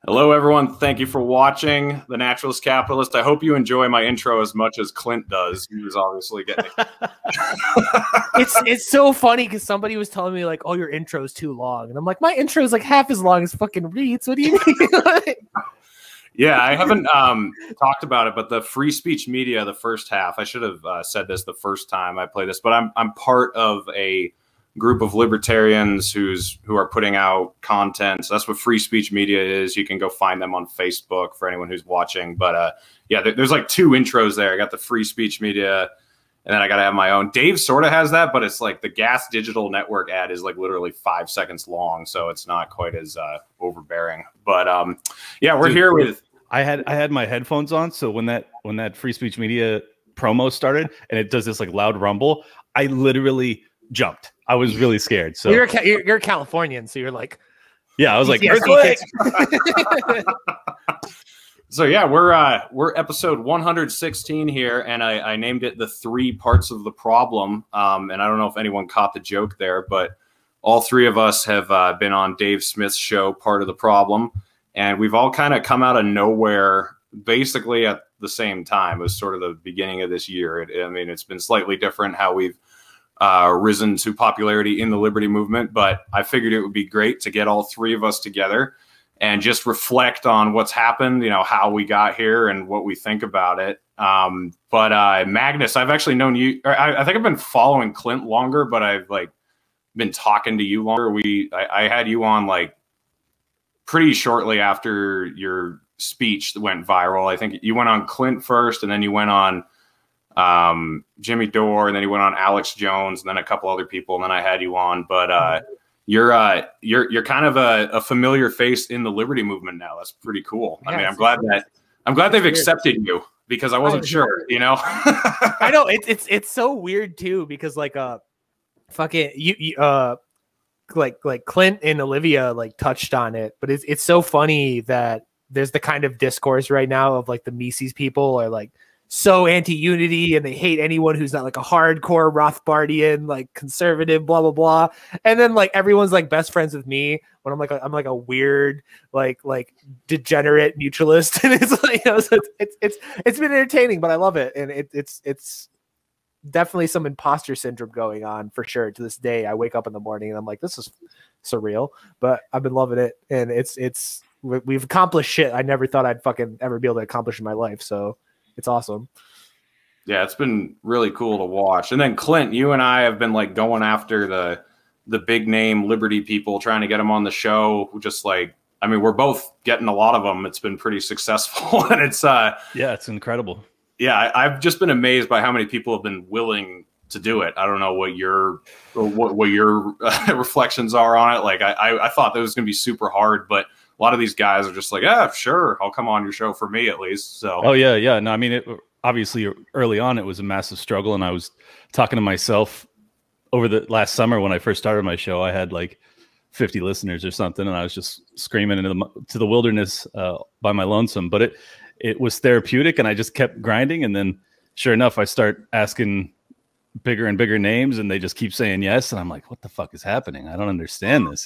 Hello, everyone. Thank you for watching The Naturalist Capitalist. I hope you enjoy my intro as much as Clint does. He was obviously getting it. It's so funny because somebody was telling me like, "Oh, your intro's too long," and I'm like, "My intro is like half as long as fucking Reed's." What do you mean? Yeah, I haven't talked about it, but the Free Speech Media, the first half, I should have said this the first time I play this, but I'm part of a group of libertarians who are putting out content. So that's what Free Speech Media is. You can go find them on Facebook for anyone who's watching. But yeah, there's like two intros there. I got the Free Speech Media, and then I got to have my own. Dave sort of has that, but it's like the Gas Digital Network ad is like literally 5 seconds long, so it's not quite as overbearing. But yeah, we're here with. I had my headphones on, so when that Free Speech Media promo started and it does this like loud rumble, I literally jumped. I was really scared. So you're Californian, so you're like, yeah, I was like, so yeah, we're episode 116 here, and I named it the 3 parts of the problem. And I don't know if anyone caught the joke there, but all 3 of us have been on Dave Smith's show, Part of the Problem, and we've all kind of come out of nowhere basically at the same time. It was sort of the beginning of this year. I mean, it's been slightly different how we've risen to popularity in the liberty movement, but I figured it would be great to get all 3 of us together and just reflect on what's happened, how we got here and what we think about it. But Magnus, I've actually known you. I think I've been following Clint longer, but I've like been talking to you longer. I had you on like pretty shortly after your speech that went viral. I think you went on Clint first, and then you went on Jimmy Dore, and then he went on Alex Jones, and then a couple other people, and then I had you on. But you're kind of a familiar face in the liberty movement now. That's pretty cool. Yeah, I mean, I'm glad they've accepted you, because I wasn't sure. I know it's so weird too, because like fucking you like Clint and Olivia like touched on it, but it's so funny that there's the kind of discourse right now of like the Mises people are like so anti-unity and they hate anyone who's not like a hardcore Rothbardian, like conservative, blah, blah, blah. And then like everyone's like best friends with me when I'm like a weird, like degenerate mutualist. And it's like, so it's been entertaining, but I love it. And it's definitely some imposter syndrome going on for sure. To this day, I wake up in the morning and I'm like, this is surreal, but I've been loving it. And we've accomplished shit I never thought I'd fucking ever be able to accomplish in my life. So it's awesome. Yeah, it's been really cool to watch. And then Clint, you and I have been like going after the big name liberty people, trying to get them on the show. Just like, I mean, we're both getting a lot of them. It's been pretty successful, and it's yeah, it's incredible. Yeah, I've just been amazed by how many people have been willing to do it. I don't know what your reflections are on it. Like I thought that was going to be super hard, but a lot of these guys are just like, yeah, sure, I'll come on your show for me at least. So, oh yeah. No, I mean, obviously early on it was a massive struggle, and I was talking to myself over the last summer when I first started my show. I had like 50 listeners or something, and I was just screaming into the wilderness by my lonesome. But it was therapeutic, and I just kept grinding. And then, sure enough, I start asking bigger and bigger names, and they just keep saying yes, and I'm like, what the fuck is happening? I don't understand this,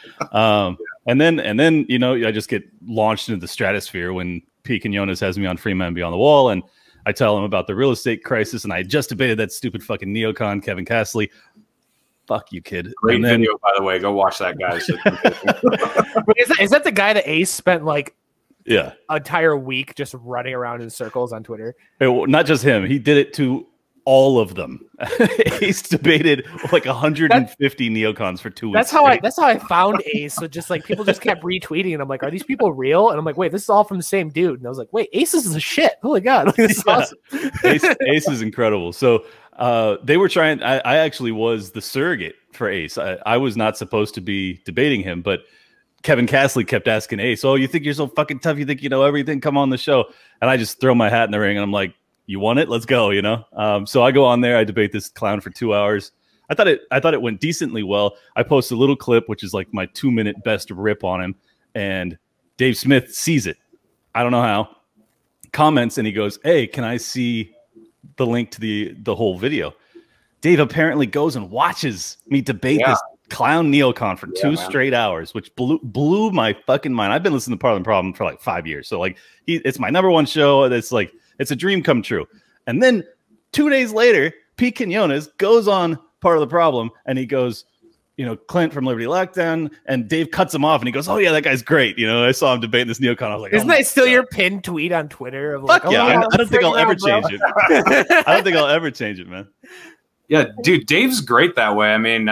and then I just get launched into the stratosphere when P. Quinones has me on Free Men Beyond the Wall, and I tell him about the real estate crisis, and I just debated that stupid fucking neocon Kevin Castley. Fuck you, kid. Great video, by the way. Go watch that, guys. Is that the guy that Ace spent like an entire week just running around in circles on Twitter? Not just him. He did it to all of them. Ace debated like 150 neocons for 2 weeks. That's how I found Ace. So just like people just kept retweeting, and I'm like, are these people real? And I'm like, wait, this is all from the same dude. And I was like, wait, Ace is a shit. Holy God. Like, this is awesome. Ace is incredible. So they were trying, I actually was the surrogate for Ace. I was not supposed to be debating him, but Kevin Castley kept asking Ace, oh, you think you're so fucking tough? You think you know everything? Come on the show. And I just throw my hat in the ring, and I'm like, you want it? Let's go, So I go on there. I debate this clown for 2 hours. I thought it went decently well. I post a little clip, which is like my 2-minute best rip on him, and Dave Smith sees it. I don't know how. Comments, and he goes, hey, can I see the link to the whole video? Dave apparently goes and watches me debate this clown neocon for 2 straight hours, which blew my fucking mind. I've been listening to Part of the Problem for like 5 years. So like it's my number one show. It's like, it's a dream come true. And then 2 days later, Pete Quinones goes on Part of the Problem and he goes, you know, Clint from Liberty Lockdown, and Dave cuts him off and he goes, oh yeah, that guy's great. You know, I saw him debating this neocon. I was like, isn't that still your pinned tweet on Twitter? Of like, yeah, I don't think I'll ever change it. I don't think I'll ever change it, man. Yeah, dude, Dave's great that way. I mean,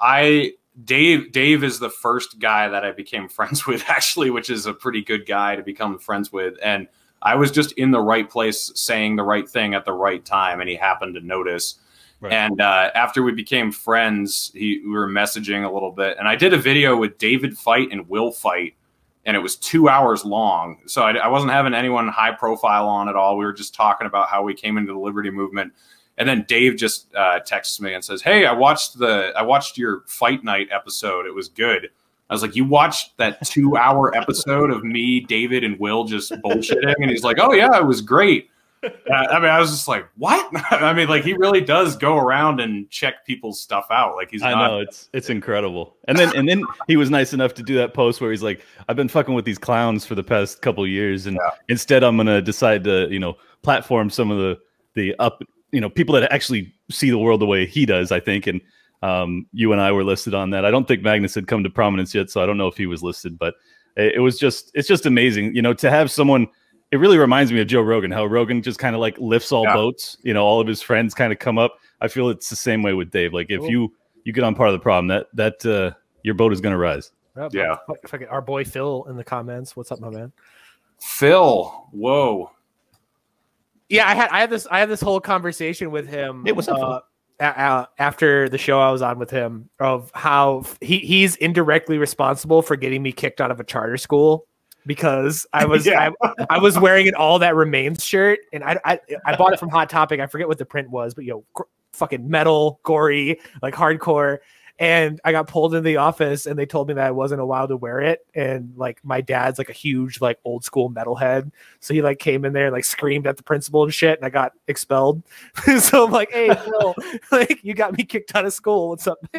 Dave is the first guy that I became friends with, actually, which is a pretty good guy to become friends with. And I was just in the right place saying the right thing at the right time, and he happened to notice. Right. And after we became friends, we were messaging a little bit. And I did a video with David Fight and Will Fight, and it was 2 hours long. So I wasn't having anyone high profile on at all. We were just talking about how we came into the Liberty Movement. And then Dave just texts me and says, hey, I watched your Fight Night episode. It was good. I was like, you watched that 2 hour episode of me, David, and Will just bullshitting? And he's like, oh, yeah, it was great. I mean, I was just like, what? I mean, like, he really does go around and check people's stuff out. Like, I know, it's incredible. And then he was nice enough to do that post where he's like, I've been fucking with these clowns for the past couple of years. And instead I'm going to decide to, you know, platform some of the people that actually see the world the way he does, I think. And you and I were listed on that. I don't think Magnus had come to prominence yet, so I don't know if he was listed, but it's just amazing, you know, to have someone. It really reminds me of Joe Rogan, how Rogan just kind of like lifts all boats, you know, all of his friends kind of come up. I feel it's the same way with Dave. Like if you get on Part of the Problem, that your boat is going to rise. Yeah. If I get our boy Phil in the comments, what's up, my man? Phil, whoa. Yeah, I had this whole conversation with him. Hey, what's up, after the show I was on with him, of how he's indirectly responsible for getting me kicked out of a charter school because I was I was wearing an All That Remains shirt, and I bought it from Hot Topic. I forget what the print was, but fucking metal, gory, like hardcore. And I got pulled into the office and they told me that I wasn't allowed to wear it. And like my dad's like a huge like old school metalhead. So he like came in there and like screamed at the principal and shit, and I got expelled. So I'm like, hey, Phil, like you got me kicked out of school. What's up?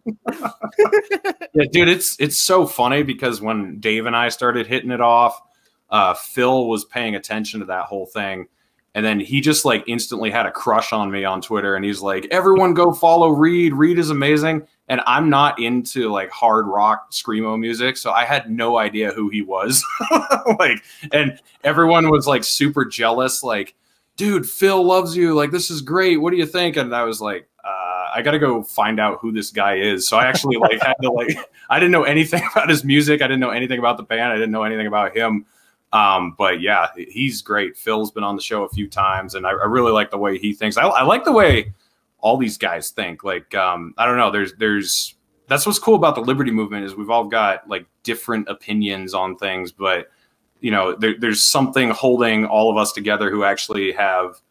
Yeah, dude, it's so funny because when Dave and I started hitting it off, Phil was paying attention to that whole thing. And then he just like instantly had a crush on me on Twitter. And he's like, everyone go follow Reed. Reed is amazing. And I'm not into like hard rock screamo music. So I had no idea who he was. And everyone was like super jealous. Like, dude, Phil loves you. Like, this is great. What do you think? And I was like, I got to go find out who this guy is. So I actually like had to like, I didn't know anything about his music. I didn't know anything about the band. I didn't know anything about him. But yeah, he's great. Phil's been on the show a few times, and I really like the way he thinks. I like the way all these guys think. Like, I don't know. There's that's what's cool about the Liberty Movement is we've all got like different opinions on things, but you know, there's something holding all of us together who actually have,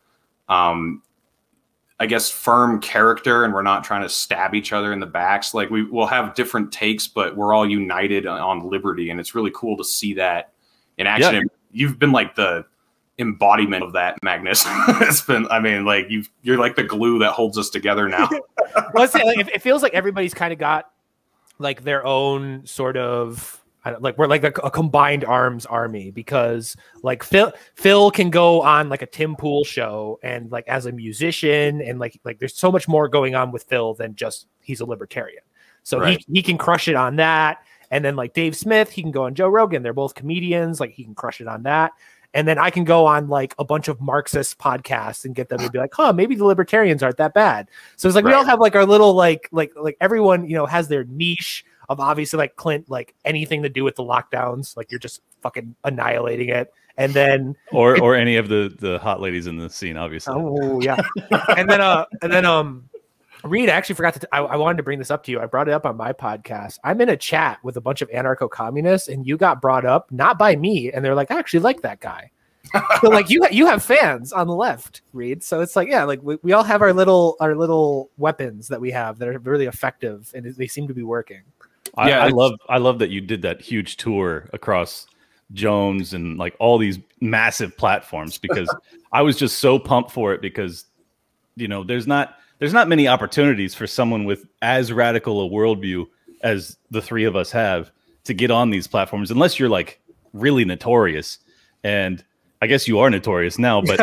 I guess, firm character, and we're not trying to stab each other in the backs. Like we'll have different takes, but we're all united on liberty, and it's really cool to see that in action. Yeah. You've been like the embodiment of that, Magnus. It's been, I mean, like you're like the glue that holds us together now. Well, it feels like everybody's kind of got like their own sort of, like we're like a combined arms army, because like Phil can go on like a Tim Pool show and like as a musician, and like there's so much more going on with Phil than just he's a libertarian. So right. he can crush it on that. And then like Dave Smith, he can go on Joe Rogan. They're both comedians. Like he can crush it on that. And then I can go on like a bunch of Marxist podcasts and get them to be like, huh, maybe the libertarians aren't that bad. So it's like, right. We all have like our little, like everyone, you know, has their niche of obviously like Clint, like anything to do with the lockdowns. Like you're just fucking annihilating it. And then, or any of the hot ladies in the scene, obviously. Oh yeah. and then, Reed, I actually forgot to. I wanted to bring this up to you. I brought it up on my podcast. I'm in a chat with a bunch of anarcho-communists, and you got brought up not by me, and they're like, "I actually like that guy." So like you have fans on the left, Reed. So it's like, yeah, like we all have our little weapons that we have that are really effective, and they seem to be working. Yeah, I love that you did that huge tour across Jones and like all these massive platforms, because I was just so pumped for it, because you know there's not there's not many opportunities for someone with as radical a worldview as the three of us have to get on these platforms, unless you're like really notorious. And I guess you are notorious now, but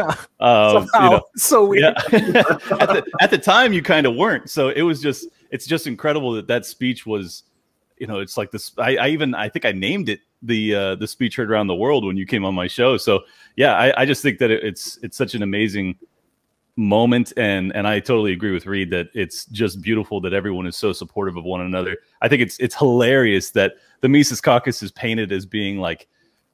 so weird. Yeah. at the time you kind of weren't. So it's just incredible that speech was, it's like this. I think I named it the speech heard around the world when you came on my show. So yeah, I just think that it's such an amazing moment, and I totally agree with Reed that it's just beautiful that everyone is so supportive of one another. I think it's hilarious that the Mises Caucus is painted as being like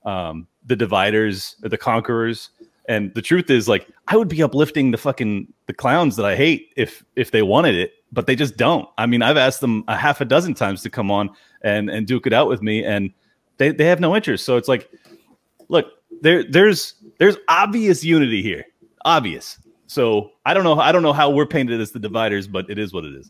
the dividers or the conquerors, and the truth is, like, I would be uplifting the clowns that I hate if they wanted it, but they just don't. I mean, I've asked them a half a dozen times to come on and duke it out with me, and they have no interest. So it's like, look, there's obvious unity here, obvious. So I don't know how we're painted as the dividers, but it is what it is.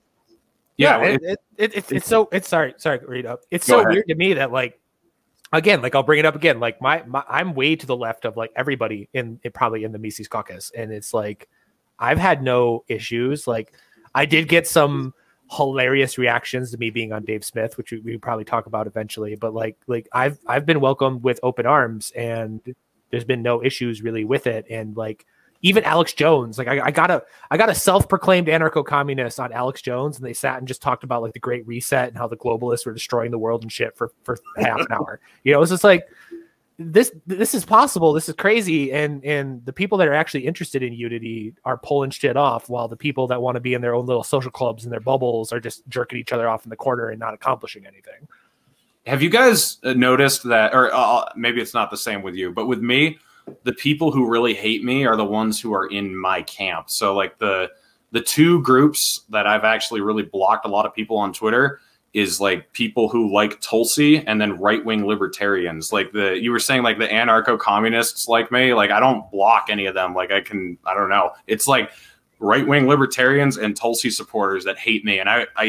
Yeah, it's so sorry, read up. It's so weird to me that, like, again, like, I'll bring it up again. Like I'm way to the left of like everybody probably in the Mises Caucus, and it's like I've had no issues. Like, I did get some hilarious reactions to me being on Dave Smith, which we probably talk about eventually. But like I've been welcomed with open arms, and there's been no issues really with it. And like, even Alex Jones, like I got a self-proclaimed anarcho-communist on Alex Jones, and they sat and just talked about like the Great Reset and how the globalists were destroying the world and shit for half an hour. It's just like, this is possible. This is crazy. And the people that are actually interested in unity are pulling shit off, while the people that want to be in their own little social clubs and their bubbles are just jerking each other off in the corner and not accomplishing anything. Have you guys noticed that, or maybe it's not the same with you, but with me, the people who really hate me are the ones who are in my camp. So like the two groups that I've actually really blocked a lot of people on Twitter is like people who like Tulsi, and then right-wing libertarians. Like you were saying, like the anarcho-communists like me, like I don't block any of them. Like I don't know. It's like right-wing libertarians and Tulsi supporters that hate me. And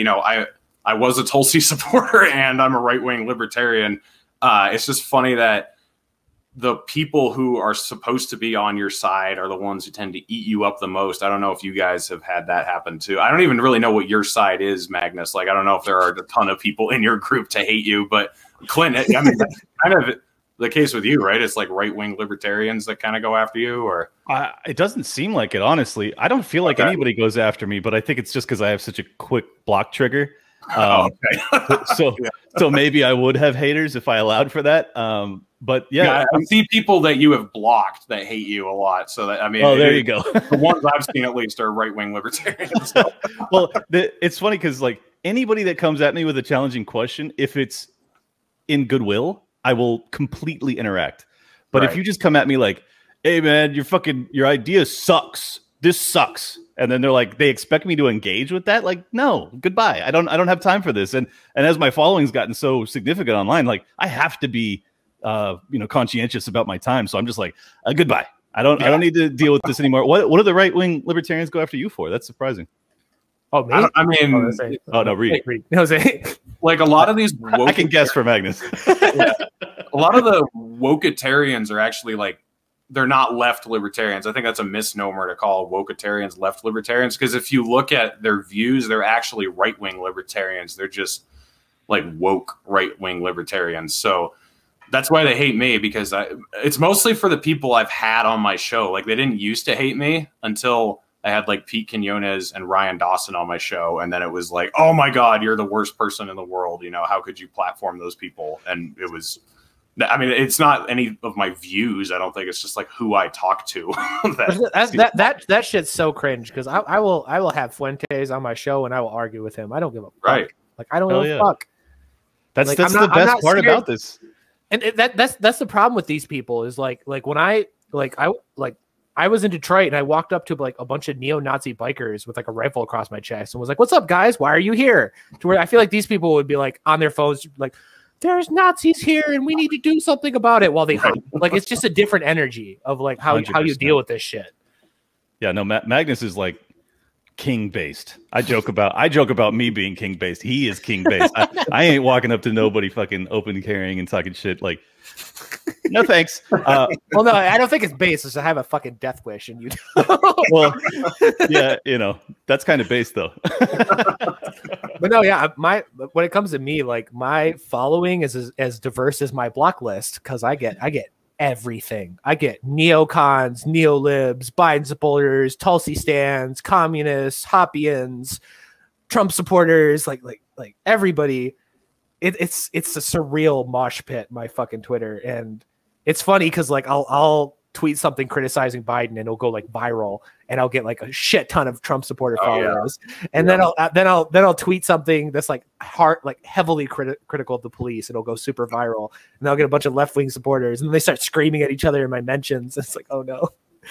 I was a Tulsi supporter and I'm a right-wing libertarian. It's just funny that the people who are supposed to be on your side are the ones who tend to eat you up the most. I don't know if you guys have had that happen too. I don't even really know what your side is, Magnus. Like, I don't know if there are a ton of people in your group to hate you, but Clint, I mean, that's kind of the case with you, right? It's like right-wing libertarians that kind of go after you, or it doesn't seem like it, honestly. I don't feel like anybody goes after me, but I think it's just because I have such a quick block trigger. So maybe I would have haters if I allowed for that. But yeah, I see people that you have blocked that hate you a lot. So that, I mean, there you go. The ones I've seen at least are right-wing libertarians. So. Well, it's funny because like anybody that comes at me with a challenging question, if it's in goodwill, I will completely interact. But if you just come at me like, "Hey man, your idea sucks. This sucks," and then they're like, they expect me to engage with that. Like, no, goodbye. I don't have time for this. And as my following's gotten so significant online, like I have to be conscientious about my time. So I'm just like, goodbye. I don't need to deal with this anymore. What do the right-wing libertarians go after you for? That's surprising. Oh, me? No, Reed. Like a lot of these I can guess for Magnus. A lot of the wokeitarians are actually like, they're not left libertarians. I think that's a misnomer to call wokeitarians left libertarians, because if you look at their views, they're actually right-wing libertarians. They're just like woke right-wing libertarians. So that's why they hate me, because it's mostly for the people I've had on my show. Like, they didn't used to hate me until I had like Pete Quinones and Ryan Dawson on my show. And then it was like, oh my God, you're the worst person in the world. How could you platform those people? And it was, I mean, it's not any of my views. I don't think. It's just like who I talk to. that shit's so cringe, because I will have Fuentes on my show and I will argue with him. I don't give a fuck. Right. Like, I don't give a fuck. That's the best part about this. And that's the problem with these people is like when I was in Detroit and I walked up to like a bunch of neo-Nazi bikers with like a rifle across my chest and was like, "What's up, guys? Why are you here?" To where I feel like these people would be like on their phones, like, "There's Nazis here and we need to do something about it," while they hide. Like, it's just a different energy of like how you deal with this shit. Yeah, no, Magnus is like king based. I joke about me being king based. He is king based. I ain't walking up to nobody fucking open carrying and talking shit. Like, No thanks. Well, no, I don't think it's base. It's I have a fucking death wish, and you. Well, yeah, that's kind of base though. But no, yeah, when it comes to me, like my following is as diverse as my block list because I get everything. I get neocons, neolibs, Biden supporters, Tulsi stands, communists, Hoppians, Trump supporters, like everybody. It's a surreal mosh pit, my fucking Twitter, and it's funny because like I'll tweet something criticizing Biden and it'll go like viral, and I'll get like a shit ton of Trump supporter followers, and then I'll tweet something that's like heavily critical of the police, and it'll go super viral, and I'll get a bunch of left wing supporters, and they start screaming at each other in my mentions. It's like, oh no.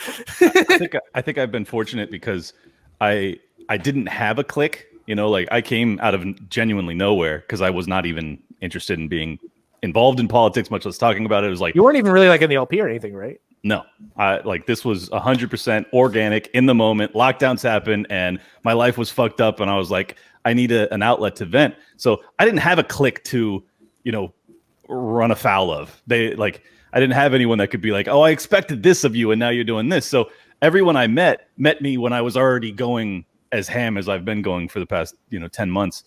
I think I've been fortunate because I didn't have a clique. Like I came out of genuinely nowhere because I was not even interested in being involved in politics, much less talking about it. It was like, you weren't even really like in the LP or anything, right? No, this was 100% organic in the moment. Lockdowns happened and my life was fucked up. And I was like, I need an outlet to vent. So I didn't have a clique to, run afoul of. I didn't have anyone that could be like, oh, I expected this of you. And now you're doing this. So everyone I met me when I was already going as ham as I've been going for the past, 10 months.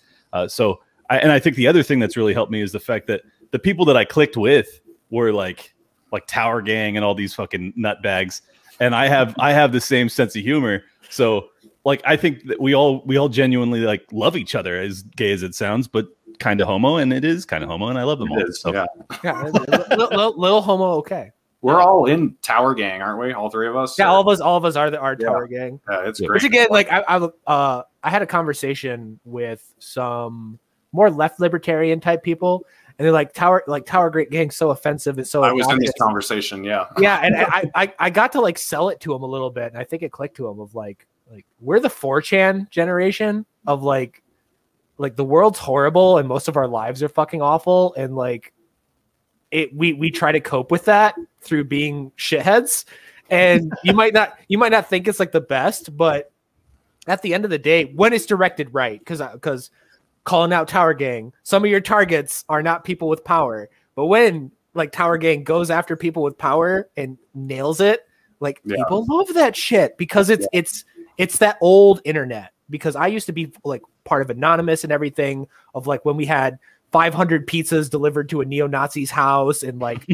I think the other thing that's really helped me is the fact that the people that I clicked with were like Tower Gang and all these fucking nutbags. And I have the same sense of humor. So like, I think that we all genuinely like love each other, as gay as it sounds, but kind of homo. And it is kind of homo. And I love them all. Is, so. Yeah. Little homo. Okay. We're all in Tower Gang, aren't we? All three of us. Yeah, all of us are Tower Gang. Yeah, it's great. Which again, like I had a conversation with some more left libertarian type people, and they're like Tower Gang's so offensive. It's so. I was in this conversation. Yeah. Yeah, and I got to like sell it to them a little bit, and I think it clicked to them of like we're the 4chan generation of like the world's horrible and most of our lives are fucking awful, and like. We try to cope with that through being shitheads, and you might not think it's like the best, but at the end of the day, when it's directed right, because calling out Tower Gang, some of your targets are not people with power, but when like Tower Gang goes after people with power and nails it, like people love that shit because it's that old internet. Because I used to be like part of Anonymous and everything of like when we had 500 pizzas delivered to a neo-Nazi's house and like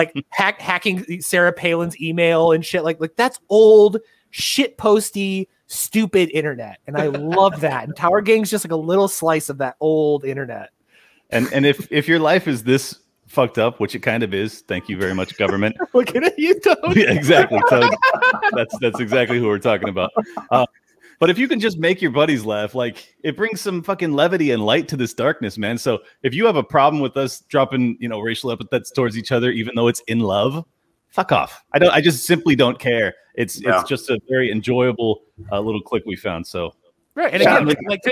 hacking Sarah Palin's email and shit like that's old shit posty stupid internet, and I love that. And Tower Gang's just like a little slice of that old internet. And if your life is this fucked up, which it kind of is, thank you very much, government. Looking at you, Toad. Yeah, exactly. Toad. That's exactly who we're talking about. But if you can just make your buddies laugh, like it brings some fucking levity and light to this darkness, man. So if you have a problem with us dropping, racial epithets towards each other, even though it's in love, fuck off. I just simply don't care. It's just a very enjoyable little clique we found. So right, and again,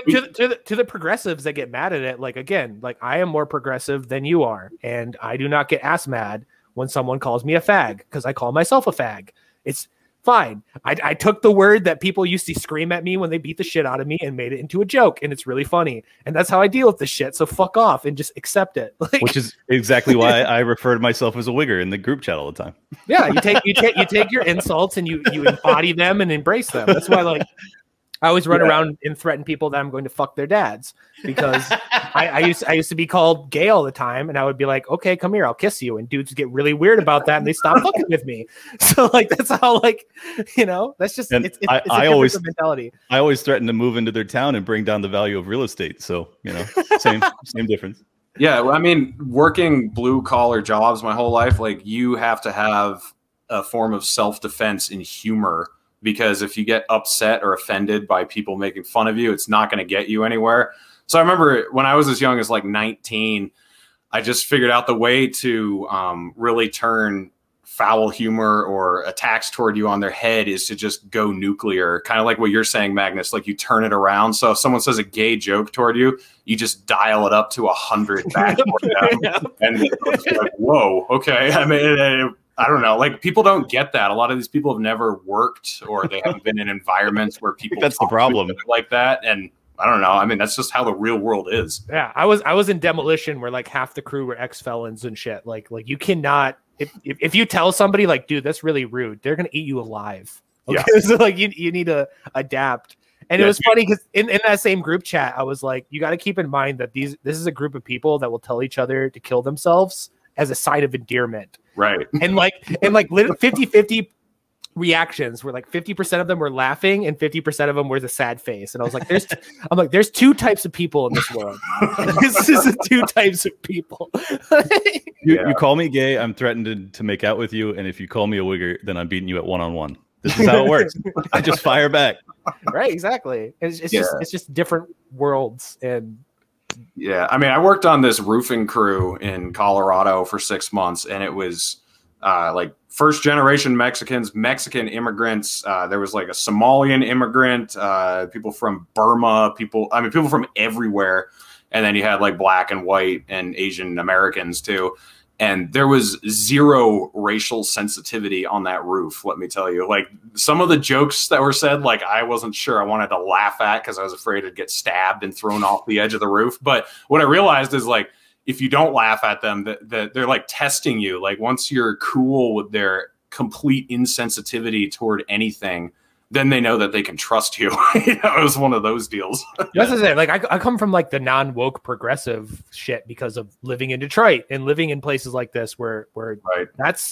to the progressives that get mad at it, like again, like I am more progressive than you are, and I do not get ass mad when someone calls me a fag because I call myself a fag. It's fine. I took the word that people used to scream at me when they beat the shit out of me and made it into a joke, and it's really funny. And that's how I deal with this shit. So fuck off and just accept it. Like, which is exactly why I refer to myself as a wigger in the group chat all the time. Yeah, you take your insults and you embody them and embrace them. That's why like I always run around and threaten people that I'm going to fuck their dads because I used to be called gay all the time, and I would be like, okay, come here, I'll kiss you. And dudes get really weird about that and they stop fucking with me. So like, that's how like, that's just, it's a always mentality. I always threaten to move into their town and bring down the value of real estate. So, same difference. Yeah. Well, I mean, working blue collar jobs my whole life, like you have to have a form of self-defense and humor. Because if you get upset or offended by people making fun of you, it's not going to get you anywhere. So I remember when I was as young as like 19, I just figured out the way to really turn foul humor or attacks toward you on their head is to just go nuclear. Kind of like what you're saying, Magnus, like you turn it around. So if someone says a gay joke toward you, you just dial it up to 100 back toward them. And it's like, whoa, okay. I mean, I don't know. Like people don't get that. A lot of these people have never worked or they haven't been in environments where people that's the problem like that. And I don't know. I mean, that's just how the real world is. Yeah, I was in Demolition where like half the crew were ex-felons and shit. Like you cannot if you tell somebody like, dude, that's really rude, they're gonna eat you alive. Okay? Yeah. So like you need to adapt. And it was funny because in that same group chat, I was like, you got to keep in mind that this is a group of people that will tell each other to kill themselves as a sign of endearment. Right. And like 50-50 reactions were like 50% of them were laughing and 50% of them were the sad face. And I was like, there's two types of people in this world. This is the two types of people. You call me gay, I'm threatened to make out with you. And if you call me a wigger, then I'm beating you at one-on-one. This is how it works. I just fire back. Right, exactly. It's just different worlds. And yeah, I mean, I worked on this roofing crew in Colorado for 6 months, and it was like first generation Mexican immigrants. There was like a Somalian immigrant, people from Burma, people from everywhere. And then you had like black and white and Asian Americans too. And there was zero racial sensitivity on that roof, let me tell you. Like some of the jokes that were said, like I wasn't sure I wanted to laugh at because I was afraid I'd get stabbed and thrown off the edge of the roof. But what I realized is like, if you don't laugh at them, that they're like testing you. Like once you're cool with their complete insensitivity toward anything, then they know that they can trust you. It was one of those deals. That's it. Like I come from like the non-woke progressive shit because of living in Detroit and living in places like this where right.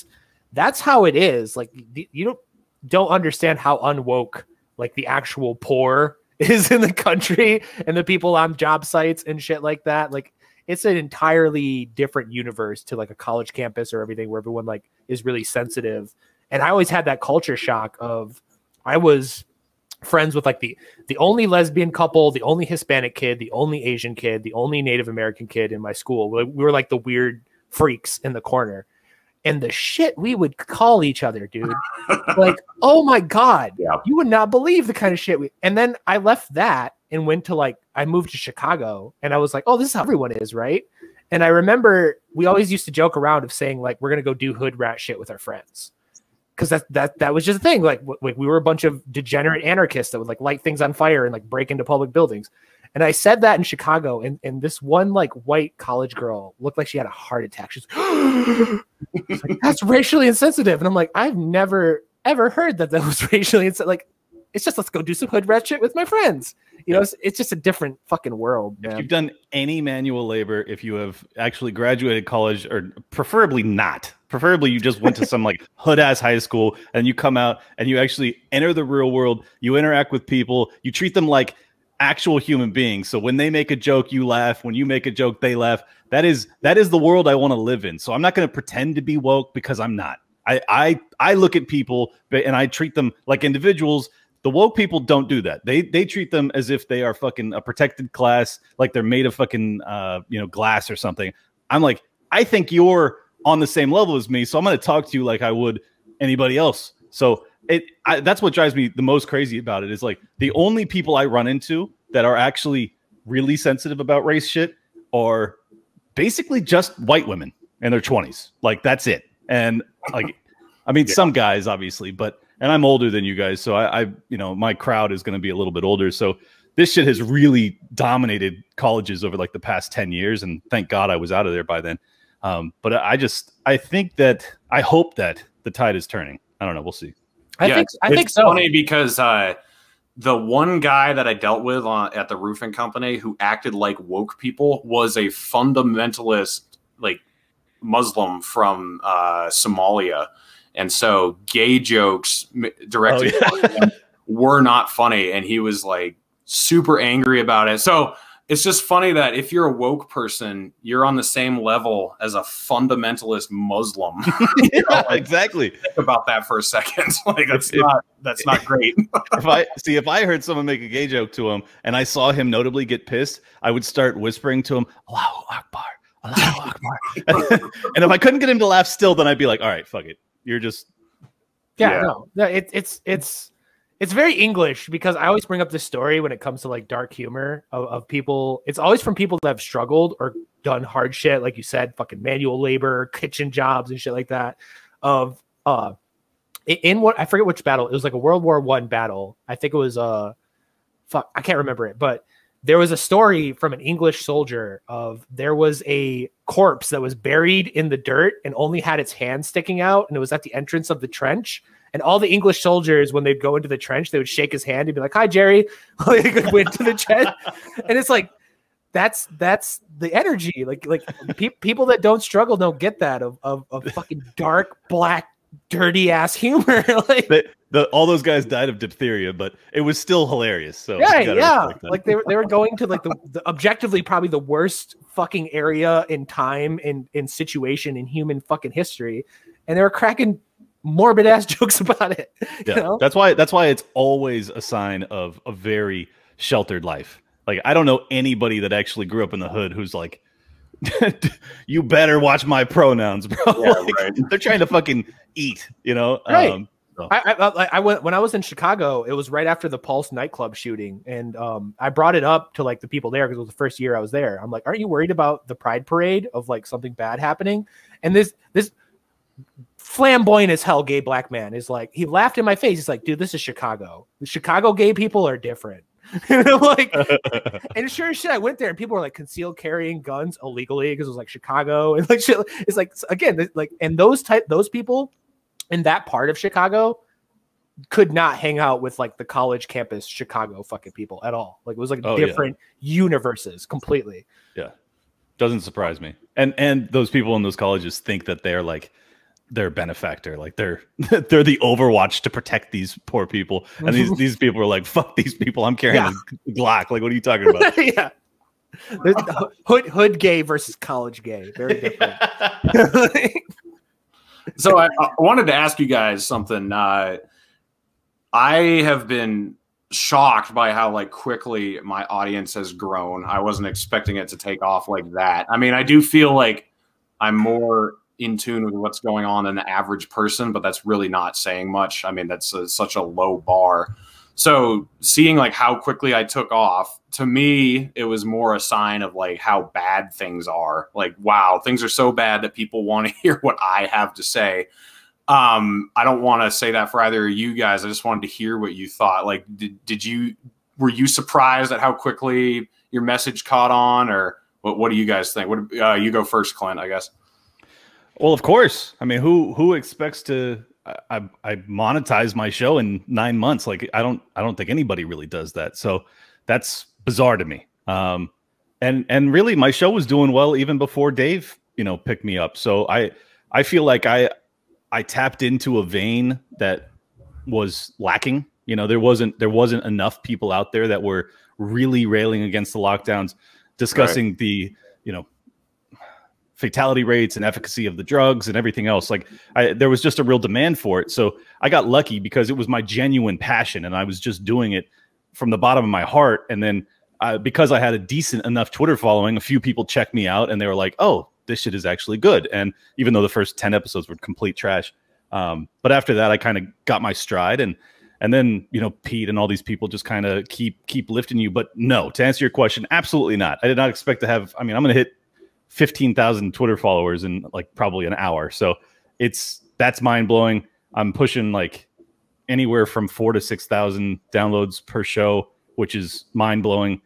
that's how it is. Like you don't understand how unwoke like the actual poor is in the country and the people on job sites and shit like that. Like it's an entirely different universe to like a college campus or everything where everyone like is really sensitive. And I always had that culture shock of I was friends with like the only lesbian couple, the only Hispanic kid, the only Asian kid, the only Native American kid in my school. We were like the weird freaks in the corner. And the shit we would call each other, dude. Like, oh my God, you would not believe the kind of shit and then I left that and went to like, I moved to Chicago and I was like, oh, this is how everyone is, right? And I remember we always used to joke around of saying like, we're going to go do hood rat shit with our friends. Because that was just a thing. Like we were a bunch of degenerate anarchists that would like light things on fire and like break into public buildings. And I said that in Chicago, and this one like white college girl looked like she had a heart attack. She's like, that's racially insensitive. And I'm like, I've never ever heard that was racially insensitive. Like, it's just let's go do some hood rat shit with my friends. You know, it's just a different fucking world, man. If you've done any manual labor, if you have actually graduated college, or preferably not, preferably you just went to some like hood ass high school and you come out and you actually enter the real world, you interact with people, you treat them like actual human beings. So when they make a joke, you laugh. When you make a joke, they laugh. That is the world I want to live in. So I'm not going to pretend to be woke because I'm not. I look at people and I treat them like individuals. The woke people don't do that. They treat them as if they are fucking a protected class, like they're made of fucking glass or something. I'm like, I think you're on the same level as me, so I'm going to talk to you like I would anybody else. So that's what drives me the most crazy about it is like the only people I run into that are actually really sensitive about race shit are basically just white women in their 20s. Like that's it. And like, I mean, some guys obviously, and I'm older than you guys, so I my crowd is going to be a little bit older. So this shit has really dominated colleges over like the past 10 years, and thank God I was out of there by then. But I hope that the tide is turning. I don't know. We'll see. I think so. Funny because the one guy that I dealt with at the roofing company who acted like woke people was a fundamentalist, like Muslim from Somalia. And so gay jokes directed at him were not funny. And he was like super angry about it. So it's just funny that if you're a woke person, you're on the same level as a fundamentalist Muslim. Exactly. Think about that for a second. Like that's not great. If I heard someone make a gay joke to him and I saw him notably get pissed, I would start whispering to him, Allahu Akbar, Allahu Akbar. And if I couldn't get him to laugh still, then I'd be like, all right, fuck it. You're just no, it's very English because I always bring up this story when it comes to like dark humor of people. It's always from people that have struggled or done hard shit, like you said, fucking manual labor, kitchen jobs and shit like that. In what I forget which battle, it was like a World War I battle. I think it was I can't remember it, but there was a story from an English soldier of there was a corpse that was buried in the dirt and only had its hand sticking out, and it was at the entrance of the trench. And all the English soldiers, when they'd go into the trench, they would shake his hand and be like, "Hi, Jerry." They could go into the trench, and it's like that's the energy. Like people that don't struggle don't get that of fucking dark, black, dirty ass humor. Like all those guys died of diphtheria, but it was still hilarious. So yeah. Like they were going to like the objectively probably the worst fucking area in time in situation in human fucking history, and they were cracking morbid ass jokes about it. Yeah, you know? that's why it's always a sign of a very sheltered life. Like I don't know anybody that actually grew up in the hood who's like, you better watch my pronouns, bro. Yeah, like, right. They're trying to fucking eat, you know? Right. So. I went when I was in Chicago. It was right after the Pulse nightclub shooting, and I brought it up to like the people there because it was the first year I was there. I'm like, "Aren't you worried about the Pride Parade of like something bad happening?" And this flamboyant as hell gay black man is like, he laughed in my face. He's like, "Dude, this is Chicago. The Chicago gay people are different." And I'm like, and sure as shit, I went there and people were like concealed carrying guns illegally because it was like Chicago and like shit. It's like, again, like, and those people in that part of Chicago could not hang out with like the college campus Chicago fucking people at all. Like it was like different universes completely. Yeah. Doesn't surprise me. And those people in those colleges think that they're like their benefactor, like they're the Overwatch to protect these poor people. And these people are like, fuck these people. I'm carrying a Glock. Like, what are you talking about? Yeah. Hood gay versus college gay. Very different. So I wanted to ask you guys something. I have been shocked by how like quickly my audience has grown. I wasn't expecting it to take off like that. I mean, I do feel like I'm more in tune with what's going on than the average person, but that's really not saying much. I mean, that's such a low bar. So seeing like how quickly I took off, to me, it was more a sign of like how bad things are. Like, wow, things are so bad that people want to hear what I have to say. I don't want to say that for either of you guys. I just wanted to hear what you thought. Like, were you surprised at how quickly your message caught on, or what do you guys think? You go first, Clint, I guess. Well, of course. I mean, who expects to? I monetize my show in 9 months. Like I don't think anybody really does that. So that's bizarre to me. And really, my show was doing well even before Dave, picked me up. So I feel like I tapped into a vein that was lacking. There wasn't enough people out there that were really railing against the lockdowns, discussing the fatality rates and efficacy of the drugs and everything else. Like there was just a real demand for it. So I got lucky because it was my genuine passion and I was just doing it from the bottom of my heart. And then because I had a decent enough Twitter following, a few people checked me out and they were like, "Oh, this shit is actually good." And even though the first 10 episodes were complete trash, but after that, I kind of got my stride and then, Pete and all these people just kind of keep lifting you. But no, to answer your question, absolutely not. I did not expect to have, I'm going to hit 15,000 Twitter followers in like probably an hour. So that's mind blowing. I'm pushing like anywhere from 4,000 to 6,000 downloads per show, which is mind blowing.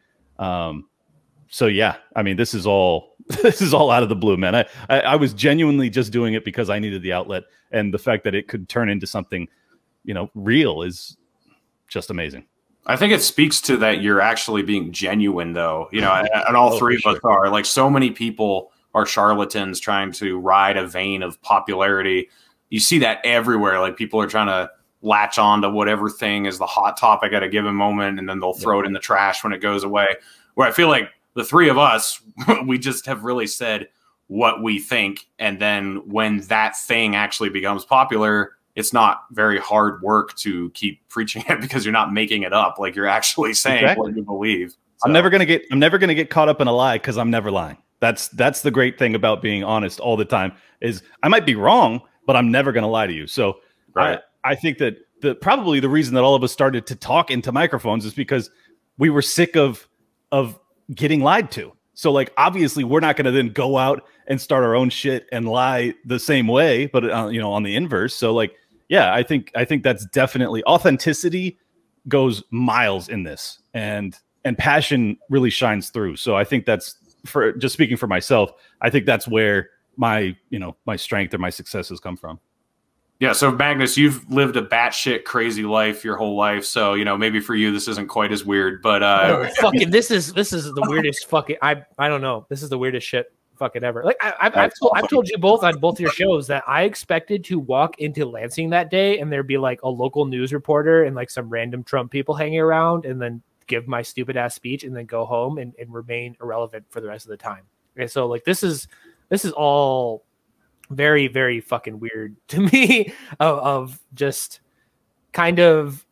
So yeah, I mean, this is all out of the blue, man. I was genuinely just doing it because I needed the outlet, and the fact that it could turn into something, real is just amazing. I think it speaks to that you're actually being genuine, though. And all three of us are. Like, so many people are charlatans trying to ride a vein of popularity. You see that everywhere. Like, people are trying to latch on to whatever thing is the hot topic at a given moment, and then they'll throw it in the trash when it goes away. Where I feel like the three of us, we just have really said what we think. And then when that thing actually becomes popular, it's not very hard work to keep preaching it because you're not making it up. Like, you're actually saying what you believe. So. I'm never going to get caught up in a lie because I'm never lying. That's the great thing about being honest all the time is I might be wrong, but I'm never going to lie to you. So I think that probably the reason that all of us started to talk into microphones is because we were sick of getting lied to. So like, obviously we're not going to then go out and start our own shit and lie the same way, but on the inverse. So like, yeah, I think that's definitely, authenticity goes miles in this. And and passion really shines through. So I think that's, for just speaking for myself, I think that's where my strength or my successes come from. Yeah. So Magnus, you've lived a batshit crazy life your whole life. So, maybe for you, this isn't quite as weird, but fucking, this is the weirdest fucking, I don't know. This is the weirdest shit fucking ever. Like I've told you both on both your shows that I expected to walk into Lansing that day and there'd be like a local news reporter and like some random Trump people hanging around, and then give my stupid ass speech and then go home and remain irrelevant for the rest of the time. And so like this is all very, very fucking weird to me of just kind of,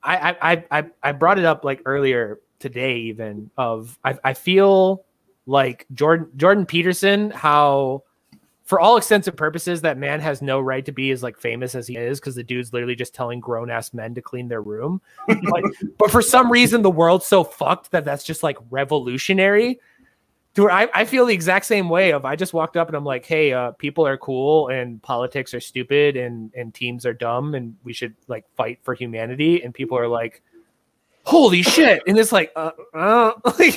I brought it up like earlier today even of, I feel like Jordan Peterson, how for all extents and purposes, that man has no right to be as like famous as he is, because the dude's literally just telling grown ass men to clean their room. But for some reason, the world's so fucked that that's just like revolutionary. To where I feel the exact same way of, I just walked up and I'm like, hey, people are cool and politics are stupid and teams are dumb and we should like fight for humanity. And people are like, holy shit. And it's like, like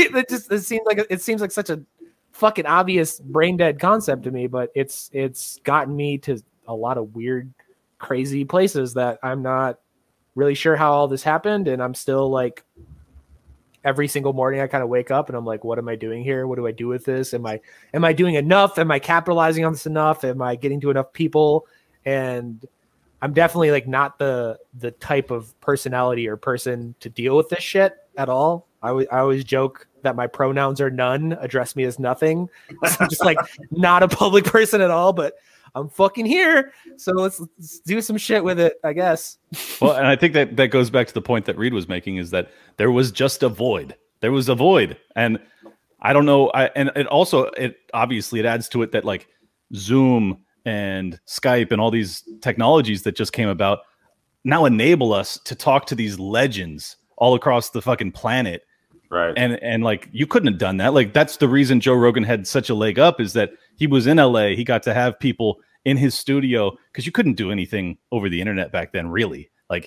it seems like such a fucking obvious brain dead concept to me, but it's gotten me to a lot of weird, crazy places that I'm not really sure how all this happened. And I'm still like, every single morning I kind of wake up and I'm like, what am I doing here? What do I do with this? Am I doing enough? Am I capitalizing on this enough? Am I getting to enough people? And I'm definitely like not the type of personality or person to deal with this shit at all. I always joke that my pronouns are none, address me as nothing. So I'm just like not a public person at all, but I'm fucking here. So let's do some shit with it, I guess. Well, and I think that goes back to the point that Reed was making, is that there was just a void. There was a void. And I don't know. And it obviously it adds to it that like Zoom and Skype and all these technologies that just came about now enable us to talk to these legends all across the fucking planet. Right. And like, you couldn't have done that. Like, that's the reason Joe Rogan had such a leg up, is that he was in LA. He got to have people in his studio, because you couldn't do anything over the internet back then, really. Like,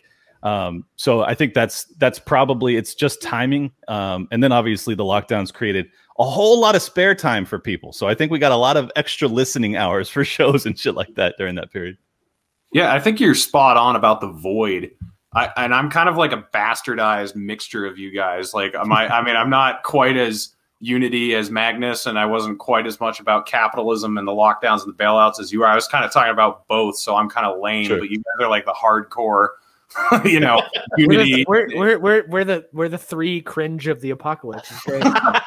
so I think that's probably, it's just timing. And then obviously the lockdowns created a whole lot of spare time for people. So I think we got a lot of extra listening hours for shows and shit like that during that period. Yeah, I think you're spot on about the void. And I'm kind of like a bastardized mixture of you guys. Like, I'm not quite as unity as Magnus, and I wasn't quite as much about capitalism and the lockdowns and the bailouts as you are. I was kind of talking about both, so I'm kind of lame. Sure. But you guys are like the hardcore, unity. We're the three cringe of the apocalypse. Right?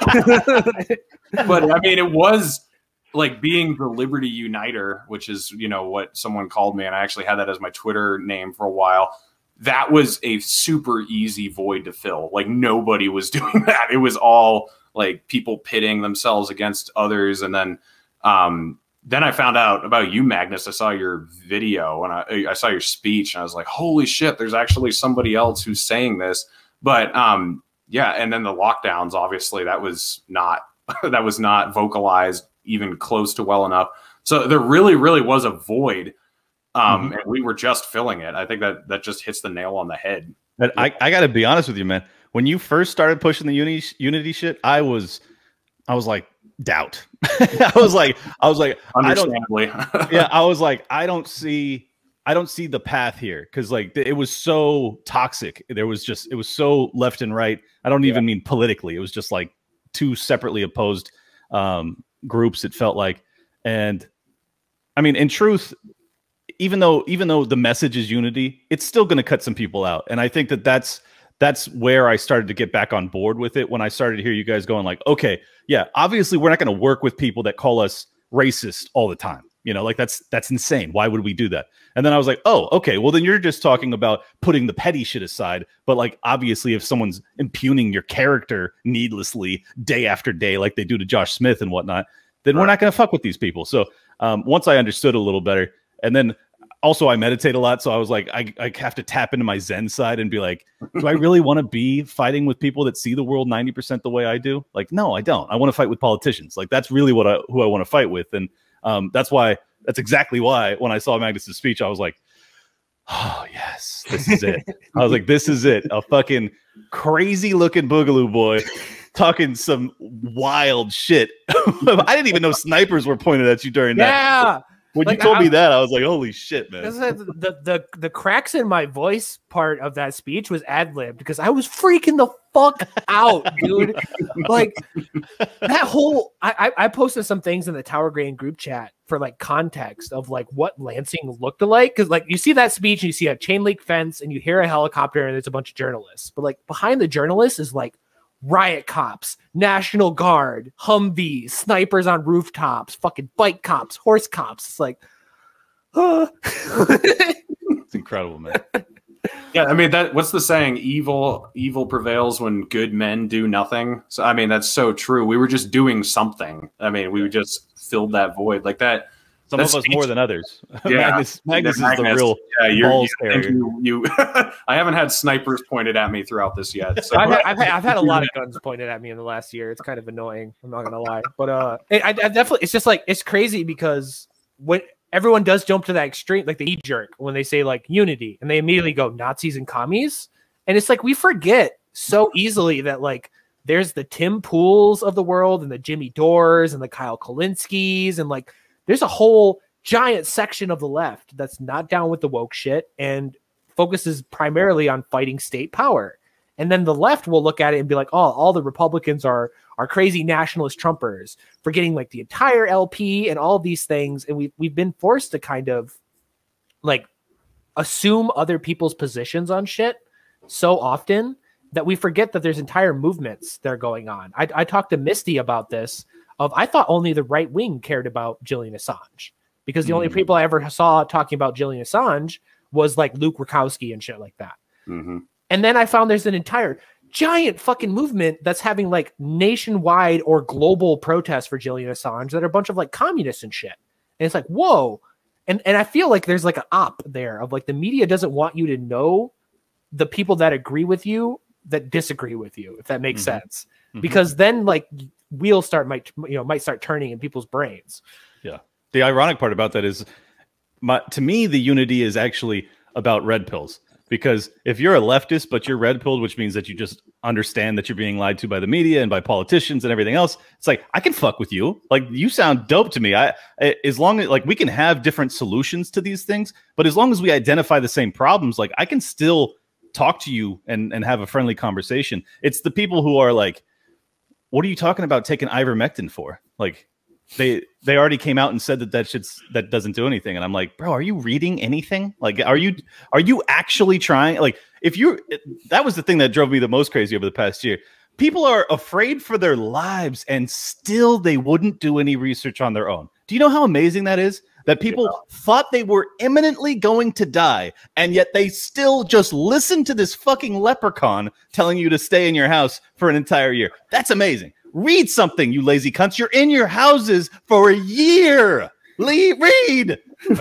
But I mean, it was like being the Liberty Uniter, which is what someone called me, and I actually had that as my Twitter name for a while. That was a super easy void to fill. Like, nobody was doing that. It was all like people pitting themselves against others. And then I found out about you, Magnus. I saw your video and I saw your speech, and I was like, holy shit, there's actually somebody else who's saying this. But yeah. And then the lockdowns, obviously that was not vocalized even close to well enough. So there really, really was a void. And we were just filling it. I think that just hits the nail on the head. But I got to be honest with you, man. When you first started pushing the unity shit, I was like, doubt. I was like, understandably. I was like, I don't see the path here, because like it was so toxic. It was so left and right. I don't even mean politically. It was just like two separately opposed groups, it felt like. And I mean, in truth, even though the message is unity, it's still going to cut some people out. And I think that's where I started to get back on board with it, when I started to hear you guys going like, okay, yeah, obviously we're not going to work with people that call us racist all the time. Like that's insane. Why would we do that? And then I was like, oh, okay, well then you're just talking about putting the petty shit aside. But like, obviously if someone's impugning your character needlessly day after day, like they do to Josh Smith and whatnot, then we're not going to fuck with these people. So once I understood a little better, and then also I meditate a lot. So I was like, I have to tap into my Zen side and be like, do I really want to be fighting with people that see the world 90% the way I do? Like, no, I don't. I want to fight with politicians. Like, that's really who I want to fight with. And that's exactly why when I saw Magnus's speech, I was like, oh yes, this is it. I was like, this is it. A fucking crazy looking boogaloo boy talking some wild shit. I didn't even know snipers were pointed at you during that. Yeah. When you told me that, I was like, holy shit, man. The cracks in my voice part of that speech was ad-libbed because I was freaking the fuck out, dude. Like that whole I posted some things in the Tower Grain group chat for like context of like what Lansing looked like. Cause like you see that speech and you see a chain link fence and you hear a helicopter and there's a bunch of journalists. But like behind the journalists is like riot cops, National Guard, Humvees, snipers on rooftops, fucking bike cops, horse cops. It's like, it's incredible, man. Yeah, I mean what's the saying? Evil prevails when good men do nothing. So I mean that's so true. We were just doing something. I mean, we just filled that void like that. Some of us more than others. Yeah, Magnus is the real balls carrier. You I haven't had snipers pointed at me throughout this yet. So. I've had a lot of guns pointed at me in the last year. It's kind of annoying. I'm not gonna lie, but I definitely. It's just like it's crazy because when everyone does jump to that extreme, like the knee jerk when they say like unity, and they immediately go Nazis and commies, and it's like we forget so easily that like there's the Tim Pools of the world and the Jimmy Dores and the Kyle Kolinskis and like. There's a whole giant section of the left that's not down with the woke shit and focuses primarily on fighting state power. And then the left will look at it and be like, oh, all the Republicans are crazy nationalist Trumpers, forgetting like the entire LP and all of these things. And we've been forced to kind of like assume other people's positions on shit so often that we forget that there's entire movements that are going on. I talked to Misty about this. I thought only the right wing cared about Julian Assange because the only people I ever saw talking about Julian Assange was like Luke Rakowski and shit like that. Mm-hmm. And then I found there's an entire giant fucking movement that's having like nationwide or global protests for Julian Assange that are a bunch of like communists and shit. And it's like, whoa. And I feel like there's like an op there of like the media doesn't want you to know the people that agree with you that disagree with you, if that makes sense. Mm-hmm. Because then like wheels might start turning in people's brains. Yeah. The ironic part about that is to me, the unity is actually about red pills, because if you're a leftist, but you're red pilled, which means that you just understand that you're being lied to by the media and by politicians and everything else. It's like, I can fuck with you. Like you sound dope to me. As long as like we can have different solutions to these things, but as long as we identify the same problems, like I can still talk to you and have a friendly conversation. It's the people who are like, what are you talking about taking ivermectin for? Like they already came out and said that doesn't do anything. And I'm like, bro, are you reading anything? Like, are you actually trying? Like that was the thing that drove me the most crazy over the past year. People are afraid for their lives and still they wouldn't do any research on their own. Do you know how amazing that is? That people thought they were imminently going to die, and yet they still just listened to this fucking leprechaun telling you to stay in your house for an entire year. That's amazing. Read something, you lazy cunts. You're in your houses for a year. Read.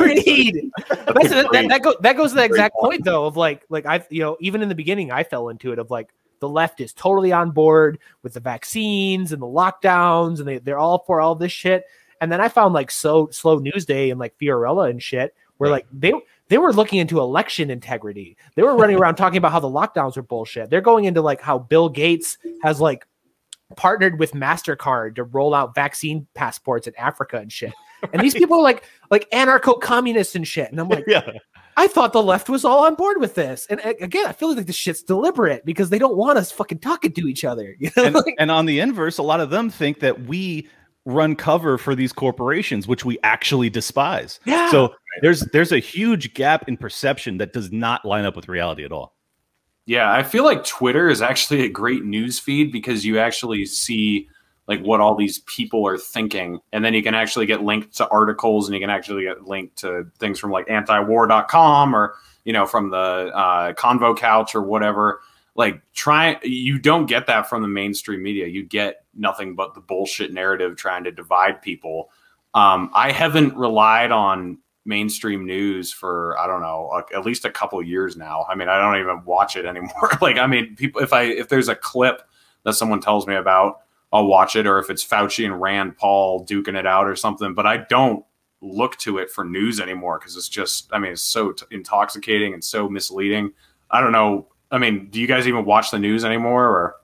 That goes to the exact point, though, of like even in the beginning, I fell into it of like the left is totally on board with the vaccines and the lockdowns, and they're all for all this shit. And then I found like Slow News Day and like Fiorella and shit where like they were looking into election integrity. They were running around talking about how the lockdowns were bullshit. They're going into like how Bill Gates has like partnered with MasterCard to roll out vaccine passports in Africa and shit. And these people are like anarcho-communists and shit. And I'm like, I thought the left was all on board with this. And again, I feel like this shit's deliberate because they don't want us fucking talking to each other. You know? And on the inverse, a lot of them think that we run cover for these corporations, which we actually despise. Yeah. So there's a huge gap in perception that does not line up with reality at all. Yeah, I feel like Twitter is actually a great news feed because you actually see like what all these people are thinking, and then you can actually get linked to articles, and you can actually get linked to things from like antiwar.com or from the Convo Couch or whatever. Like you don't get that from the mainstream media. You get nothing but the bullshit narrative trying to divide people. I haven't relied on mainstream news for, I don't know, at least a couple of years now. I mean, I don't even watch it anymore. Like, I mean, people, if there's a clip that someone tells me about, I'll watch it, or if it's Fauci and Rand Paul duking it out or something, but I don't look to it for news anymore because it's just, I mean, it's so intoxicating and so misleading. I don't know. I mean, do you guys even watch the news anymore? Or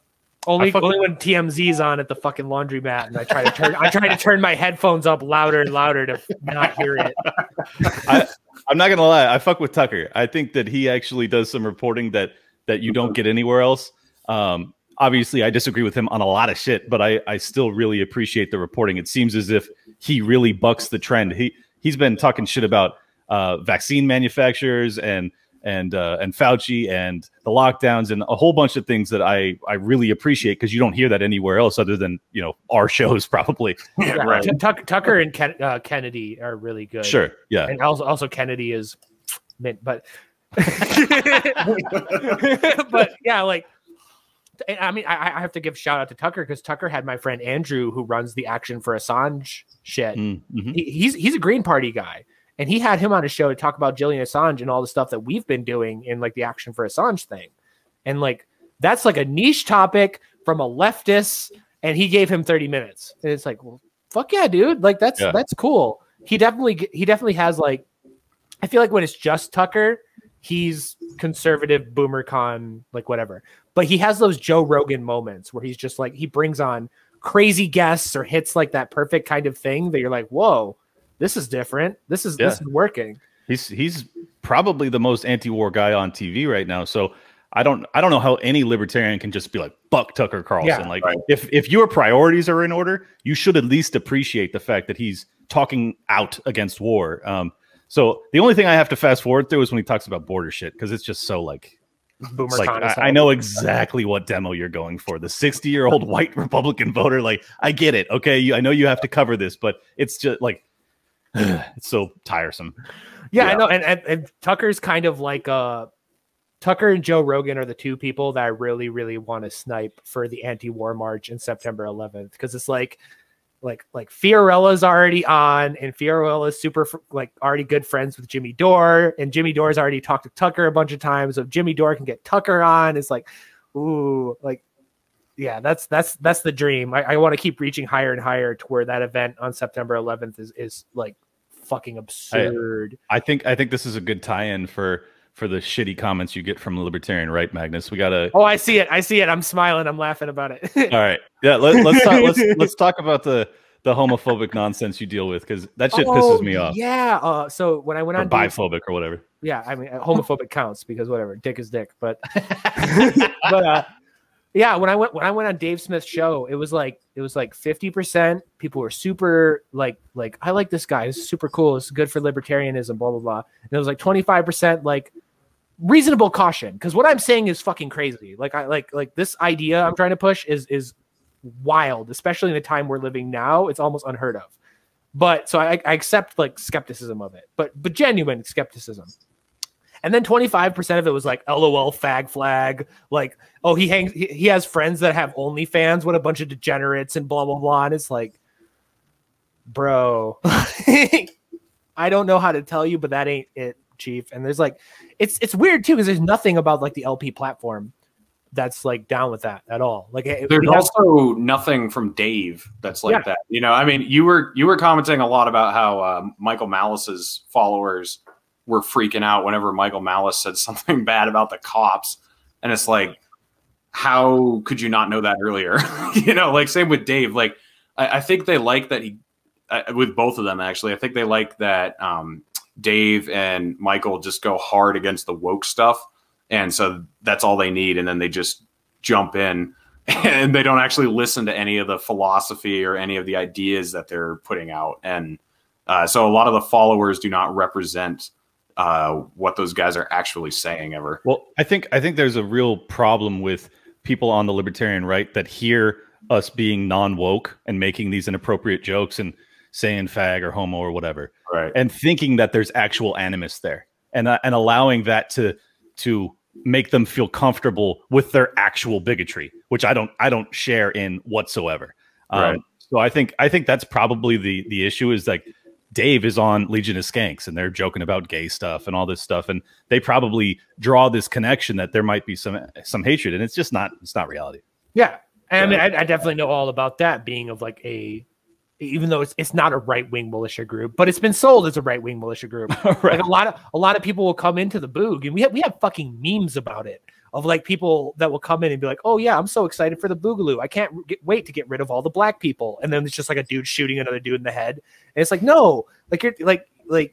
Only when TMZ's on at the fucking laundromat, and I try to turn my headphones up louder and louder to not hear it. I'm not gonna lie, I fuck with Tucker. I think that he actually does some reporting that you don't get anywhere else. Obviously, I disagree with him on a lot of shit, but I still really appreciate the reporting. It seems as if he really bucks the trend. He's been talking shit about vaccine manufacturers and Fauci and the lockdowns and a whole bunch of things that I really appreciate, because you don't hear that anywhere else other than, our shows probably. Yeah, right. Tucker and Kennedy are really good. Sure. Yeah. And also Kennedy is mint, but but yeah, like, I mean, I have to give shout out to Tucker, because Tucker had my friend Andrew, who runs the Action for Assange shit. Mm-hmm. He's a Green Party guy. And he had him on his show to talk about Julian Assange and all the stuff that we've been doing in like the Action for Assange thing. And like, that's like a niche topic from a leftist, and he gave him 30 minutes. And it's like, well, fuck yeah, dude. Like that's cool. He definitely has like, I feel like when it's just Tucker, he's conservative boomer con, like whatever. But he has those Joe Rogan moments where he's just like, he brings on crazy guests or hits like that perfect kind of thing that you're like, whoa, this is different. This is working. He's probably the most anti-war guy on TV right now. So I don't know how any libertarian can just be like, fuck Tucker Carlson. If your priorities are in order, you should at least appreciate the fact that he's talking out against war. So the only thing I have to fast forward through is when he talks about border shit, because it's just so like, boomer I know exactly what demo you're going for. The 60-year-old white Republican voter. Like, I get it. Okay. I know you have to cover this, but it's just like, it's so tiresome. Yeah, I know. And Tucker's kind of like Tucker and Joe Rogan are the two people that I really, really want to snipe for the anti-war march in September 11th, because it's like Fiorella's already on, and Fiorella's super like already good friends with Jimmy Dore, and Jimmy Dore's already talked to Tucker a bunch of times. So if Jimmy Dore can get Tucker on, it's like, ooh, like, yeah, that's the dream. I want to keep reaching higher and higher to where that event on September 11th is like fucking absurd. I think this is a good tie-in for the shitty comments you get from the libertarian right, Magnus. We gotta. Oh, I see it. I'm smiling. I'm laughing about it. All right, yeah. Let's talk about the homophobic nonsense you deal with, because that shit pisses me off. Yeah. So when I went on biphobic or whatever. Yeah, I mean homophobic counts, because whatever, dick is dick. But yeah, when I went on Dave Smith's show, it was like 50% people were super like I like this guy. It's super cool. It's good for libertarianism. Blah blah blah. And it was like 25% like reasonable caution, because what I'm saying is fucking crazy. Like I like this idea I'm trying to push is wild, especially in the time we're living now. It's almost unheard of. But so I accept like skepticism of it, but genuine skepticism. And then 25% of it was like, LOL, fag flag. Like, oh, he has friends that have OnlyFans. What a bunch of degenerates and blah, blah, blah. And it's like, bro, I don't know how to tell you, but that ain't it, Chief. And there's like, it's weird too, because there's nothing about like the LP platform that's like down with that at all. Like there's also nothing from Dave that's like that. I mean, you were commenting a lot about how Michael Malice's followers were freaking out whenever Michael Malice said something bad about the cops. And it's like, how could you not know that earlier? Like same with Dave. Like, I think they like that with both of them, actually. I think they like that Dave and Michael just go hard against the woke stuff. And so that's all they need. And then they just jump in and they don't actually listen to any of the philosophy or any of the ideas that they're putting out. And so a lot of the followers do not represent what those guys are actually saying ever. Well, I think there's a real problem with people on the libertarian right that hear us being non-woke and making these inappropriate jokes and saying fag or homo or whatever, right? And thinking that there's actual animus there, and allowing that to make them feel comfortable with their actual bigotry, which I don't share in whatsoever. Right. So I think that's probably the issue, is like, Dave is on Legion of Skanks and they're joking about gay stuff and all this stuff. And they probably draw this connection that there might be some hatred, and it's not reality. Yeah. And I mean, I definitely know all about that being of like even though it's not a right-wing militia group, but it's been sold as a right-wing militia group. Right. Like a lot of people will come into the Boog, and we have fucking memes about it of like people that will come in and be like, oh yeah, I'm so excited for the Boogaloo. I can't wait to get rid of all the black people. And then it's just like a dude shooting another dude in the head. And it's like, no, like you're like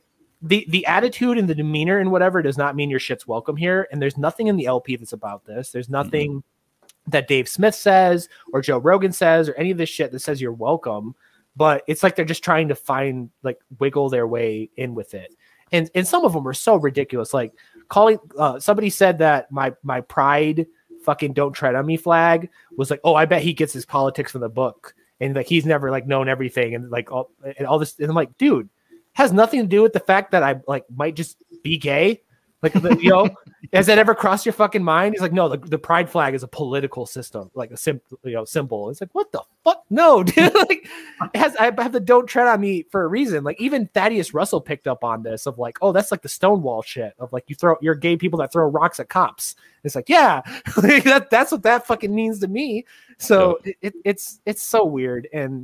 the attitude and the demeanor and whatever does not mean your shit's welcome here. And there's nothing in the LP that's about this. There's nothing that Dave Smith says or Joe Rogan says or any of this shit that says you're welcome. But it's like they're just trying to find like wiggle their way in with it. And some of them are so ridiculous. Like calling somebody said that my pride fucking don't tread on me flag was like, oh, I bet he gets his politics from the book. And like he's never like known everything and like all this. And I'm like, dude, has nothing to do with the fact that I like might just be gay. Like, you know, has that ever crossed your fucking mind? He's like, no, the pride flag is a political system, like a symbol. It's like, what the fuck? No, dude. Like, I have the don't tread on me for a reason. Like, even Thaddeus Russell picked up on this of like, oh, that's like the Stonewall shit of like you're gay people that throw rocks at cops. It's like, yeah, that's what that fucking means to me. So it's so weird, and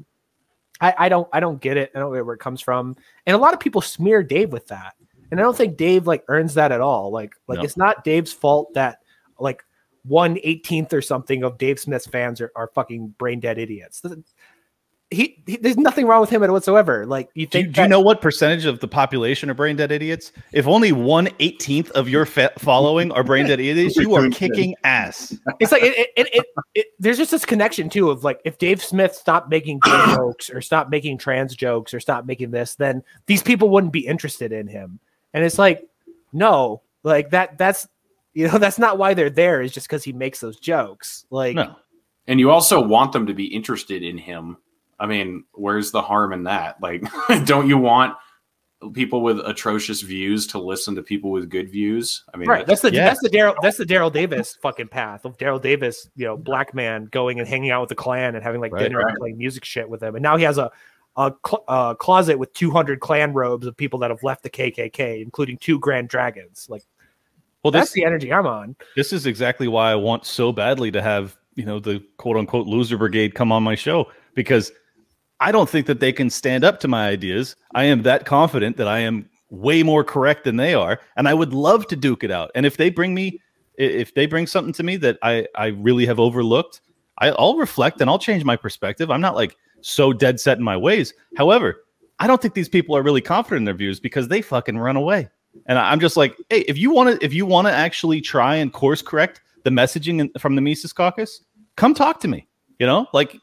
I don't get it. I don't get where it comes from, and a lot of people smear Dave with that. And I don't think Dave like earns that at all. Like no. It's not Dave's fault that like 1/18 or something of Dave Smith's fans are fucking brain dead idiots. He there's nothing wrong with him whatsoever. Like you think? Do you know what percentage of the population are brain dead idiots? If only 1/18 of your following are brain dead idiots, you are kicking ass. It's like there's just this connection too of like if Dave Smith stopped making gay jokes or stopped making trans jokes or stopped making this, then these people wouldn't be interested in him. And it's like, no, like that's you know, that's not why they're there. It's just because he makes those jokes. Like, no. And you also want them to be interested in him. I mean, where's the harm in that? Like, don't you want people with atrocious views to listen to people with good views? I mean, right. That's the Daryl Davis fucking path of Daryl Davis, you know, black man going and hanging out with the Klan and having like dinner and playing music shit with them. And now he has a closet with 200 Klan robes of people that have left the KKK, including 2 Grand Dragons. Like, well, that's the energy I'm on. This is exactly why I want so badly to have, you know, the quote unquote loser brigade come on my show, because I don't think that they can stand up to my ideas. I am that confident that I am way more correct than they are, and I would love to duke it out. And if they bring something to me that I really have overlooked, I'll reflect and I'll change my perspective. I'm not like so dead set in my ways. However, I don't think these people are really confident in their views because they fucking run away. And I'm just like, hey, if you want to actually try and course correct the messaging from the Mises Caucus, come talk to me. You know, like.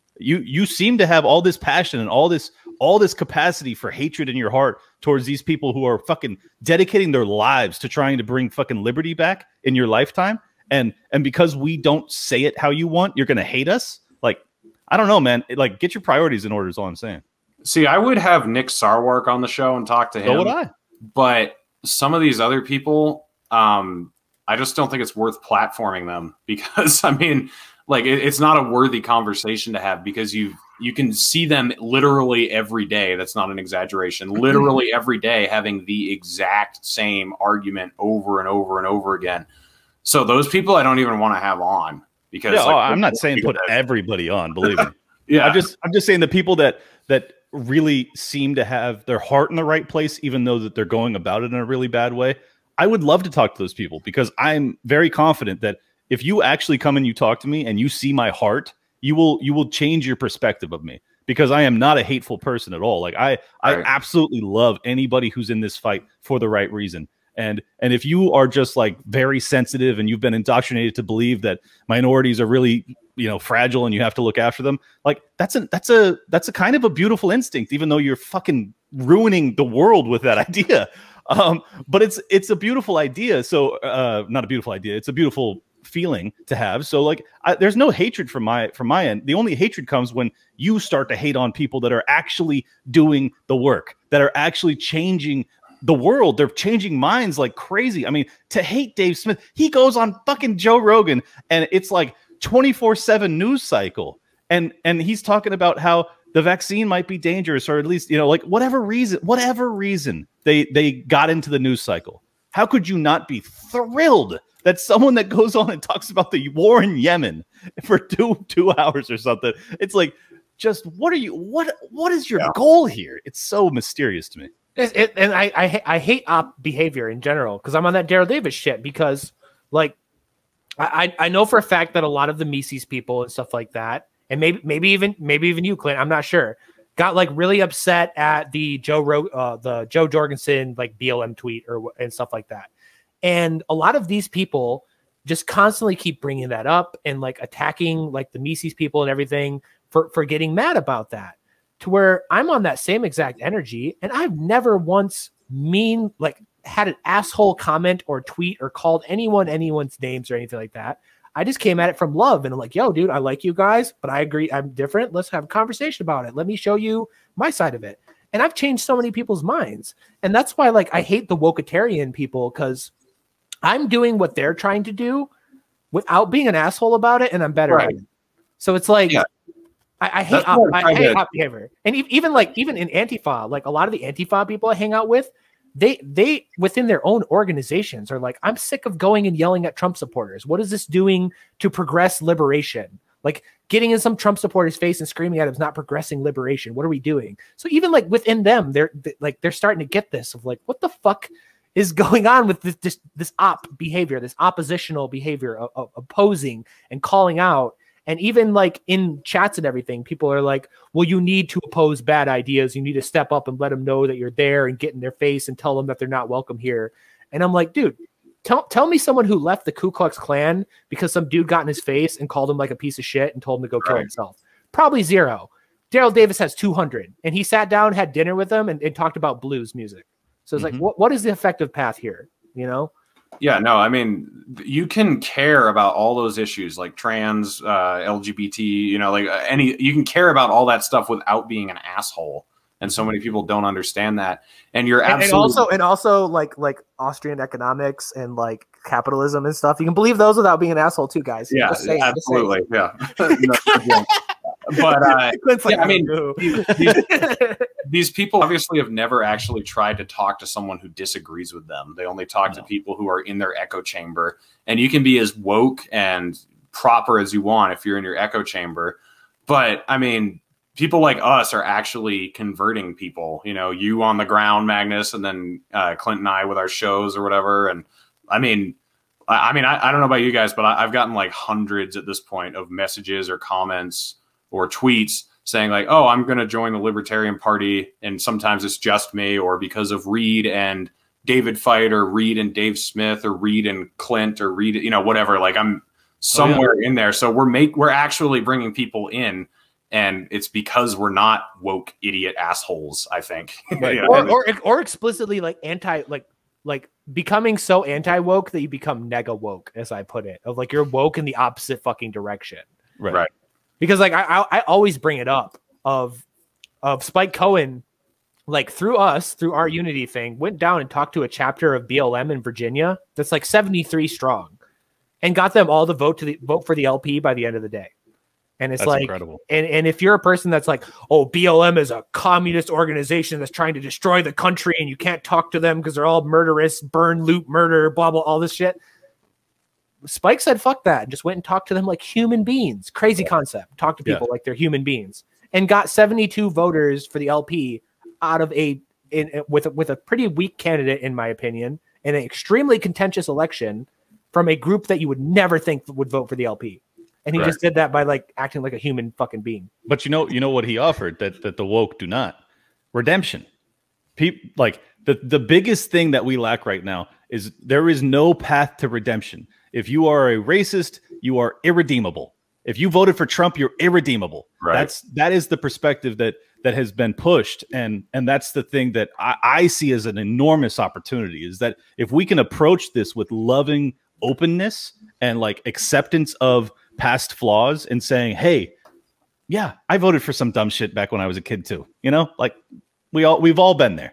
You seem to have all this passion and all this capacity for hatred in your heart towards these people who are fucking dedicating their lives to trying to bring fucking liberty back in your lifetime. And because we don't say it how you want, you're going to hate us. Like, I don't know, man. Like, get your priorities in order is all I'm saying. See, I would have Nick Sarwark on the show and talk to him. So would I. But some of these other people, I just don't think it's worth platforming them because, I mean, like it's not a worthy conversation to have because you can see them literally every day. That's not an exaggeration. Literally every day having the exact same argument over and over and over again. So those people I don't even want to have on because I'm not saying put everybody on, believe me. Yeah. I'm just saying the people that really seem to have their heart in the right place, even though that they're going about it in a really bad way. I would love to talk to those people because I'm very confident that if you actually come and you talk to me and you see my heart, you will change your perspective of me because I am not a hateful person at all. Like I absolutely love anybody who's in this fight for the right reason. And if you are just like very sensitive and you've been indoctrinated to believe that minorities are really, you know, fragile and you have to look after them, like that's a kind of a beautiful instinct, even though you're fucking ruining the world with that idea. But it's a beautiful idea. So not a beautiful idea. It's a beautiful feeling to have. So like there's no hatred from my end. The only hatred comes when you start to hate on people that are actually doing the work, that are actually changing the world. They're changing minds like crazy. I mean, to hate Dave Smith, he goes on fucking Joe Rogan and it's like 24/7 news cycle. And he's talking about how the vaccine might be dangerous, or at least, you know, like whatever reason they got into the news cycle. How could you not be thrilled that someone that goes on and talks about the war in Yemen for two hours or something? It's like, just what is your goal here? It's so mysterious to me. And I hate op behavior in general because I'm on that Daryl Davis shit because like I know for a fact that a lot of the Mises people and stuff like that, and maybe even you, Clint, I'm not sure, got like really upset at the Joe Jorgensen like BLM tweet and stuff like that. And a lot of these people just constantly keep bringing that up and like attacking like the Mises people and everything for getting mad about that, to where I'm on that same exact energy. And I've never once had an asshole comment or tweet or called anyone's names or anything like that. I just came at it from love, and I'm like, yo, dude, I like you guys, but I agree I'm different. Let's have a conversation about it. Let me show you my side of it. And I've changed so many people's minds. And that's why like I hate the wokeitarian people, because I'm doing what they're trying to do without being an asshole about it, and I'm better at it. So it's like, yeah. I hate hot behavior. And even in Antifa, like a lot of the Antifa people I hang out with, they within their own organizations are like, I'm sick of going and yelling at Trump supporters. What is this doing to progress liberation? Like getting in some Trump supporter's face and screaming at him is not progressing liberation. What are we doing? So even like within them, they're starting to get this of like, what the fuck is going on with this op behavior, this oppositional behavior of opposing and calling out. And even like in chats and everything, people are like, well, you need to oppose bad ideas. You need to step up and let them know that you're there and get in their face and tell them that they're not welcome here. And I'm like, dude, tell me someone who left the Ku Klux Klan because some dude got in his face and called him like a piece of shit and told him to go kill himself. Probably zero. Daryl Davis has 200, and he sat down, had dinner with them, and talked about blues music. So it's like, what is the effective path here? You know? Yeah, no, I mean, you can care about all those issues like trans, LGBT, you know, like you can care about all that stuff without being an asshole. And so many people don't understand that. And you're absolutely and also like Austrian economics and like capitalism and stuff. You can believe those without being an asshole too, guys. Yeah, absolutely. Yeah. But I mean, these people obviously have never actually tried to talk to someone who disagrees with them. They only talk to people who are in their echo chamber. And you can be as woke and proper as you want if you're in your echo chamber. But I mean, people like us are actually converting people. You know, you on the ground, Magnus, and then Clint and I with our shows or whatever. And I don't know about you guys, but I've gotten like hundreds at this point of messages or comments or tweets saying like, oh, I'm going to join the Libertarian Party. And sometimes it's just me, or because of Reed and David Feit, or Reed and Dave Smith, or Reed and Clint, or Reed, you know, whatever. Like I'm somewhere in there. So we're actually bringing people in, and it's because we're not woke idiot assholes, I think. Right. or explicitly like like becoming so anti-woke that you become nega woke, as I put it, of like you're woke in the opposite fucking direction. Right. Because like I always bring it up of Spike Cohen, like through our Unity thing, went down and talked to a chapter of BLM in Virginia that's like 73 strong, and got them all to vote for the LP by the end of the day. And it's like incredible. And if you're a person that's like, oh, BLM is a communist organization that's trying to destroy the country, and you can't talk to them because they're all murderous, burn, loot, murder, blah blah, all this shit. Spike said, fuck that, and just went and talked to them like human beings. Crazy concept. Talk to people like they're human beings, and got 72 voters for the LP out of with a pretty weak candidate, in my opinion, in an extremely contentious election from a group that you would never think would vote for the LP. And he just did that by like acting like a human fucking being. But you know what he offered that the woke do not? Redemption. Like the biggest thing that we lack right now is there is no path to redemption. If you are a racist, you are irredeemable. If you voted for Trump, you're irredeemable. Right. That is the perspective that has been pushed. And that's the thing that I see as an enormous opportunity, is that if we can approach this with loving openness and like acceptance of past flaws and saying, hey, yeah, I voted for some dumb shit back when I was a kid too. You know, like we've all been there.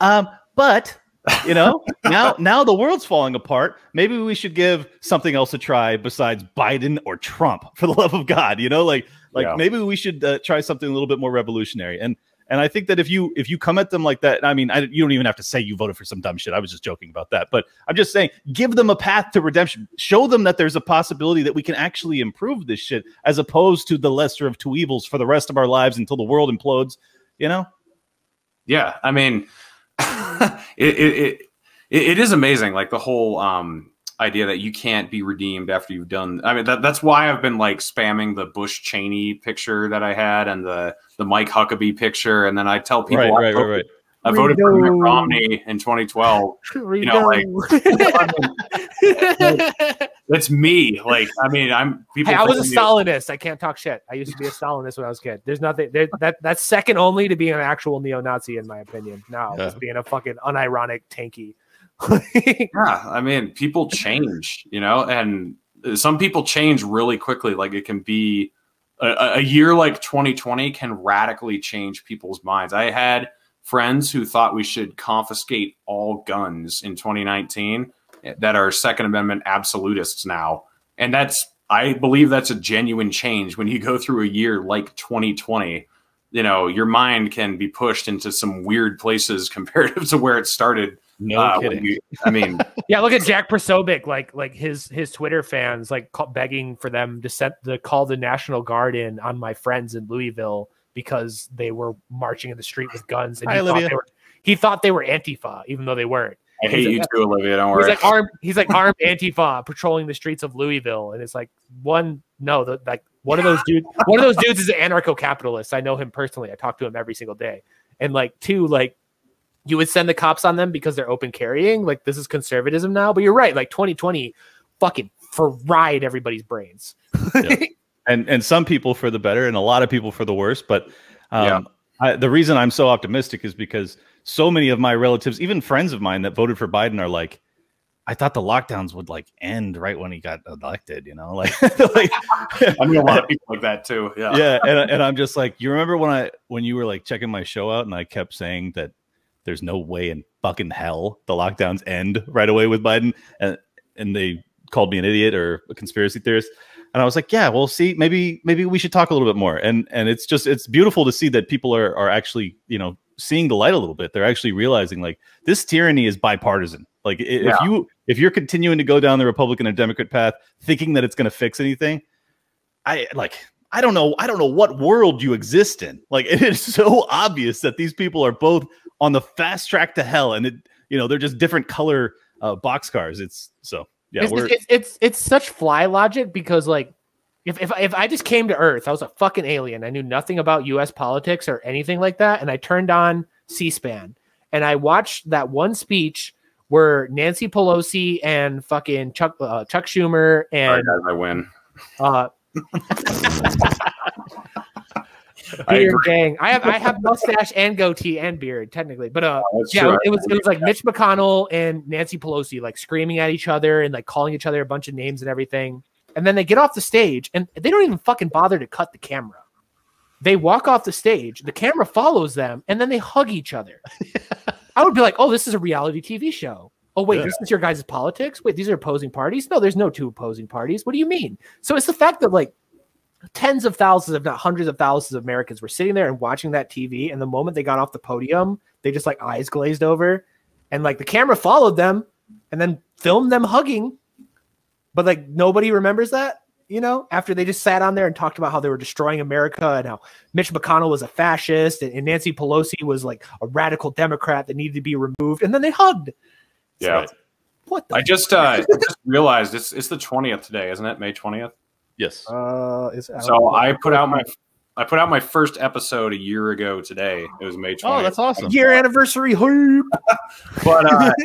But you know, now the world's falling apart. Maybe we should give something else a try besides Biden or Trump, for the love of God. You know, like maybe we should try something a little bit more revolutionary. And I think that if you come at them like that, I mean, you don't even have to say you voted for some dumb shit. I was just joking about that. But I'm just saying, give them a path to redemption. Show them that there's a possibility that we can actually improve this shit, as opposed to the lesser of two evils for the rest of our lives until the world implodes, you know? Yeah. I mean, it is amazing. Like the whole idea that you can't be redeemed after you've done. I mean, that's why I've been like spamming the Bush Cheney picture that I had and the Mike Huckabee picture, and then I tell people right. I voted for Mitt Romney in 2012. You know, like that's me. Like, I mean, I'm people. Hey, I was a Stalinist. I can't talk shit. I used to be a Stalinist when I was a kid. There's nothing that's second only to being an actual neo-Nazi, in my opinion. No, just being a fucking unironic tanky. Yeah, I mean, people change, you know, and some people change really quickly. Like, it can be a year like 2020 can radically change people's minds. I had friends who thought we should confiscate all guns in 2019 that are Second Amendment absolutists now. And I believe that's a genuine change. When you go through a year like 2020, you know, your mind can be pushed into some weird places comparative to where it started. No kidding. I mean, yeah, look at Jack Posobiec, like his Twitter fans like begging for them to call the National Guard in on my friends in Louisville because they were marching in the street with guns, and he thought they were Antifa, even though they weren't. I hate you too, Olivia. Don't worry. He's like armed Antifa patrolling the streets of Louisville, and it's like one of those dudes is an anarcho-capitalist. I know him personally. I talk to him every single day. And like two, like you would send the cops on them because they're open carrying. Like, this is conservatism now. But you're right. Like 2020 fucking fried everybody's brains. Yeah. And some people for the better and a lot of people for the worse. But the reason I'm so optimistic is because so many of my relatives, even friends of mine that voted for Biden, are like, I thought the lockdowns would like end right when he got elected, you know, like, like I mean, a lot of people like that too. Yeah. Yeah. And I'm just like, you remember when you were like checking my show out and I kept saying that there's no way in fucking hell the lockdowns end right away with Biden, and they called me an idiot or a conspiracy theorist. And I was like, yeah, well, see, maybe we should talk a little bit more. And it's beautiful to see that people are actually, you know, seeing the light a little bit. They're actually realizing like this tyranny is bipartisan. Like if you're continuing to go down the Republican and Democrat path, thinking that it's going to fix anything, I don't know what world you exist in. Like, it is so obvious that these people are both on the fast track to hell, and they're just different color boxcars. It's such fly logic, because like if I just came to Earth, I was a fucking alien. I knew nothing about U.S. politics or anything like that, and I turned on C-SPAN and I watched that one speech where Nancy Pelosi and fucking Chuck Schumer and guys, I win. Beard gang. I have mustache and goatee and beard technically, but it was like Mitch McConnell and Nancy Pelosi like screaming at each other and like calling each other a bunch of names and everything. And then they get off the stage and they don't even fucking bother to cut the camera. They walk off the stage, the camera follows them, and then they hug each other. I would be like, oh, this is a reality TV show. Oh, wait, this is your guys' politics? Wait, these are opposing parties? No, there's no two opposing parties. What do you mean? So it's the fact that like tens of thousands, if not hundreds of thousands of Americans were sitting there and watching that TV. And the moment they got off the podium, they just like eyes glazed over, and like the camera followed them and then filmed them hugging. But like nobody remembers that, you know, after they just sat on there and talked about how they were destroying America and how Mitch McConnell was a fascist and Nancy Pelosi was like a radical Democrat that needed to be removed. And then they hugged. Yeah. So, what the I just realized it's the 20th today, isn't it? May 20th. Yes. So I put out my first episode a year ago today. It was May 20th. Oh, that's awesome. Year anniversary. But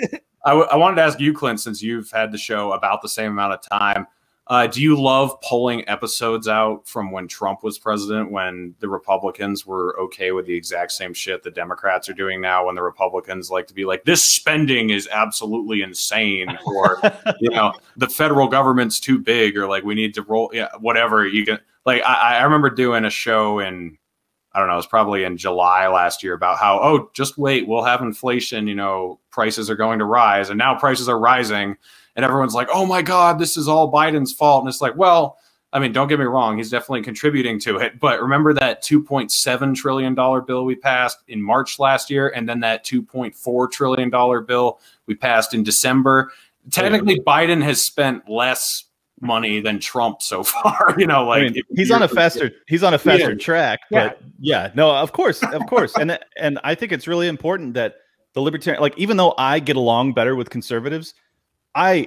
I wanted to ask you, Clint, since you've had the show about the same amount of time, do you love pulling episodes out from when Trump was president, when the Republicans were okay with the exact same shit the Democrats are doing now, when the Republicans like to be like, this spending is absolutely insane, or, you know, the federal government's too big, or like we need to roll, whatever you can. Like, I remember doing a show in, I don't know, it was probably in July last year about how, oh, just wait, we'll have inflation, you know, prices are going to rise, and now prices are rising. And everyone's like, oh my God, this is all Biden's fault. And it's like, well, I mean, don't get me wrong, he's definitely contributing to it. But remember that $2.7 trillion bill we passed in March last year, and then that $2.4 trillion bill we passed in December. Technically, Biden has spent less money than Trump so far. You know, like, I mean, he's on a faster track. But of course. And I think it's really important that the libertarian, like, even though I get along better with conservatives, I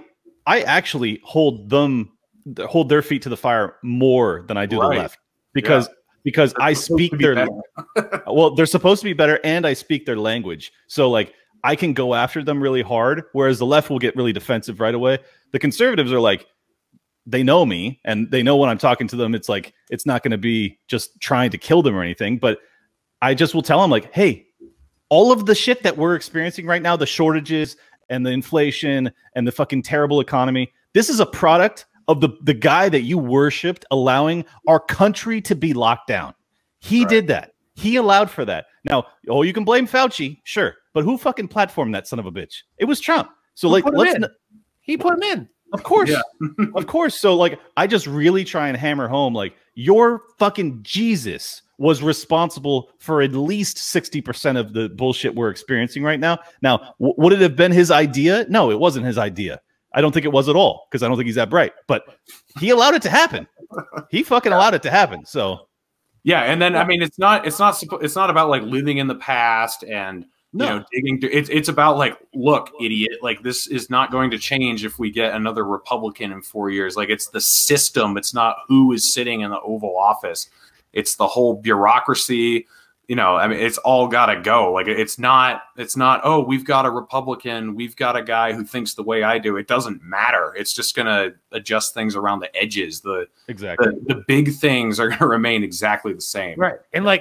I actually hold their feet to the fire more than I do the left because I speak their well, they're supposed to be better, and I speak their language. So like I can go after them really hard, whereas the left will get really defensive right away. The conservatives are like, they know me and they know when I'm talking to them, it's like, it's not going to be just trying to kill them or anything, but I just will tell them like, hey, all of the shit that we're experiencing right now, the shortages and the inflation and the fucking terrible economy, this is a product of the guy that you worshipped allowing our country to be locked down. He did that. He allowed for that. Now, you can blame Fauci, sure, but who fucking platformed that son of a bitch? It was Trump. So like, he put him in. Of course. Of course. So like, I just really try and hammer home, like, your fucking Jesus was responsible for at least 60% of the bullshit we're experiencing right now. Now, would it have been his idea? No, it wasn't his idea. I don't think it was at all, because I don't think he's that bright, but he allowed it to happen. He fucking allowed it to happen. So yeah. And then, I mean, it's not about like living in the past and, you know, digging through. It's about like, look, idiot, like this is not going to change if we get another Republican in 4 years. Like, it's the system. It's not who is sitting in the Oval Office. It's the whole bureaucracy. You know, I mean, it's all got to go. Like, it's not, oh, we've got a Republican, we've got a guy who thinks the way I do. It doesn't matter. It's just going to adjust things around the edges. The big things are going to remain exactly the same. Right. And like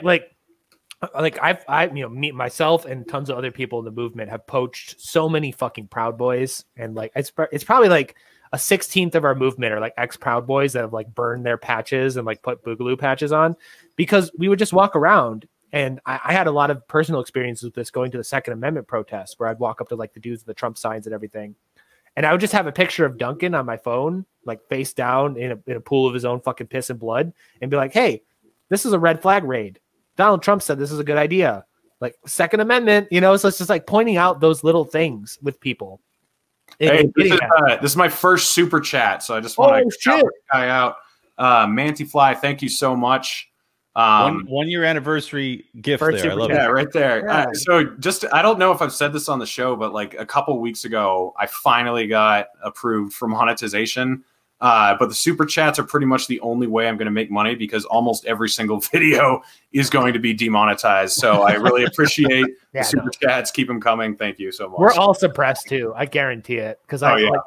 I've you know, me, myself and tons of other people in the movement have poached so many fucking Proud Boys, and like it's probably like a 16th of our movement are like ex-Proud Boys that have like burned their patches and like put Boogaloo patches on, because we would just walk around. And I had a lot of personal experiences with this going to the Second Amendment protests, where I'd walk up to like the dudes with the Trump signs and everything, and I would just have a picture of Duncan on my phone, like face down in a pool of his own fucking piss and blood, and be like, hey, this is a red flag raid. Donald Trump said this is a good idea. Like, Second Amendment, you know, so it's just like pointing out those little things with people. Hey, this is my first super chat, so I just want to shout this guy out. Mantyfly, thank you so much. 1 year anniversary gift there. I love it. Yeah, right there. Yeah. So just, I don't know if I've said this on the show, but like a couple weeks ago, I finally got approved for monetization. But the super chats are pretty much the only way I'm going to make money, because almost every single video is going to be demonetized. So I really appreciate the super chats. Keep them coming. Thank you so much. We're all suppressed too. I guarantee it. Because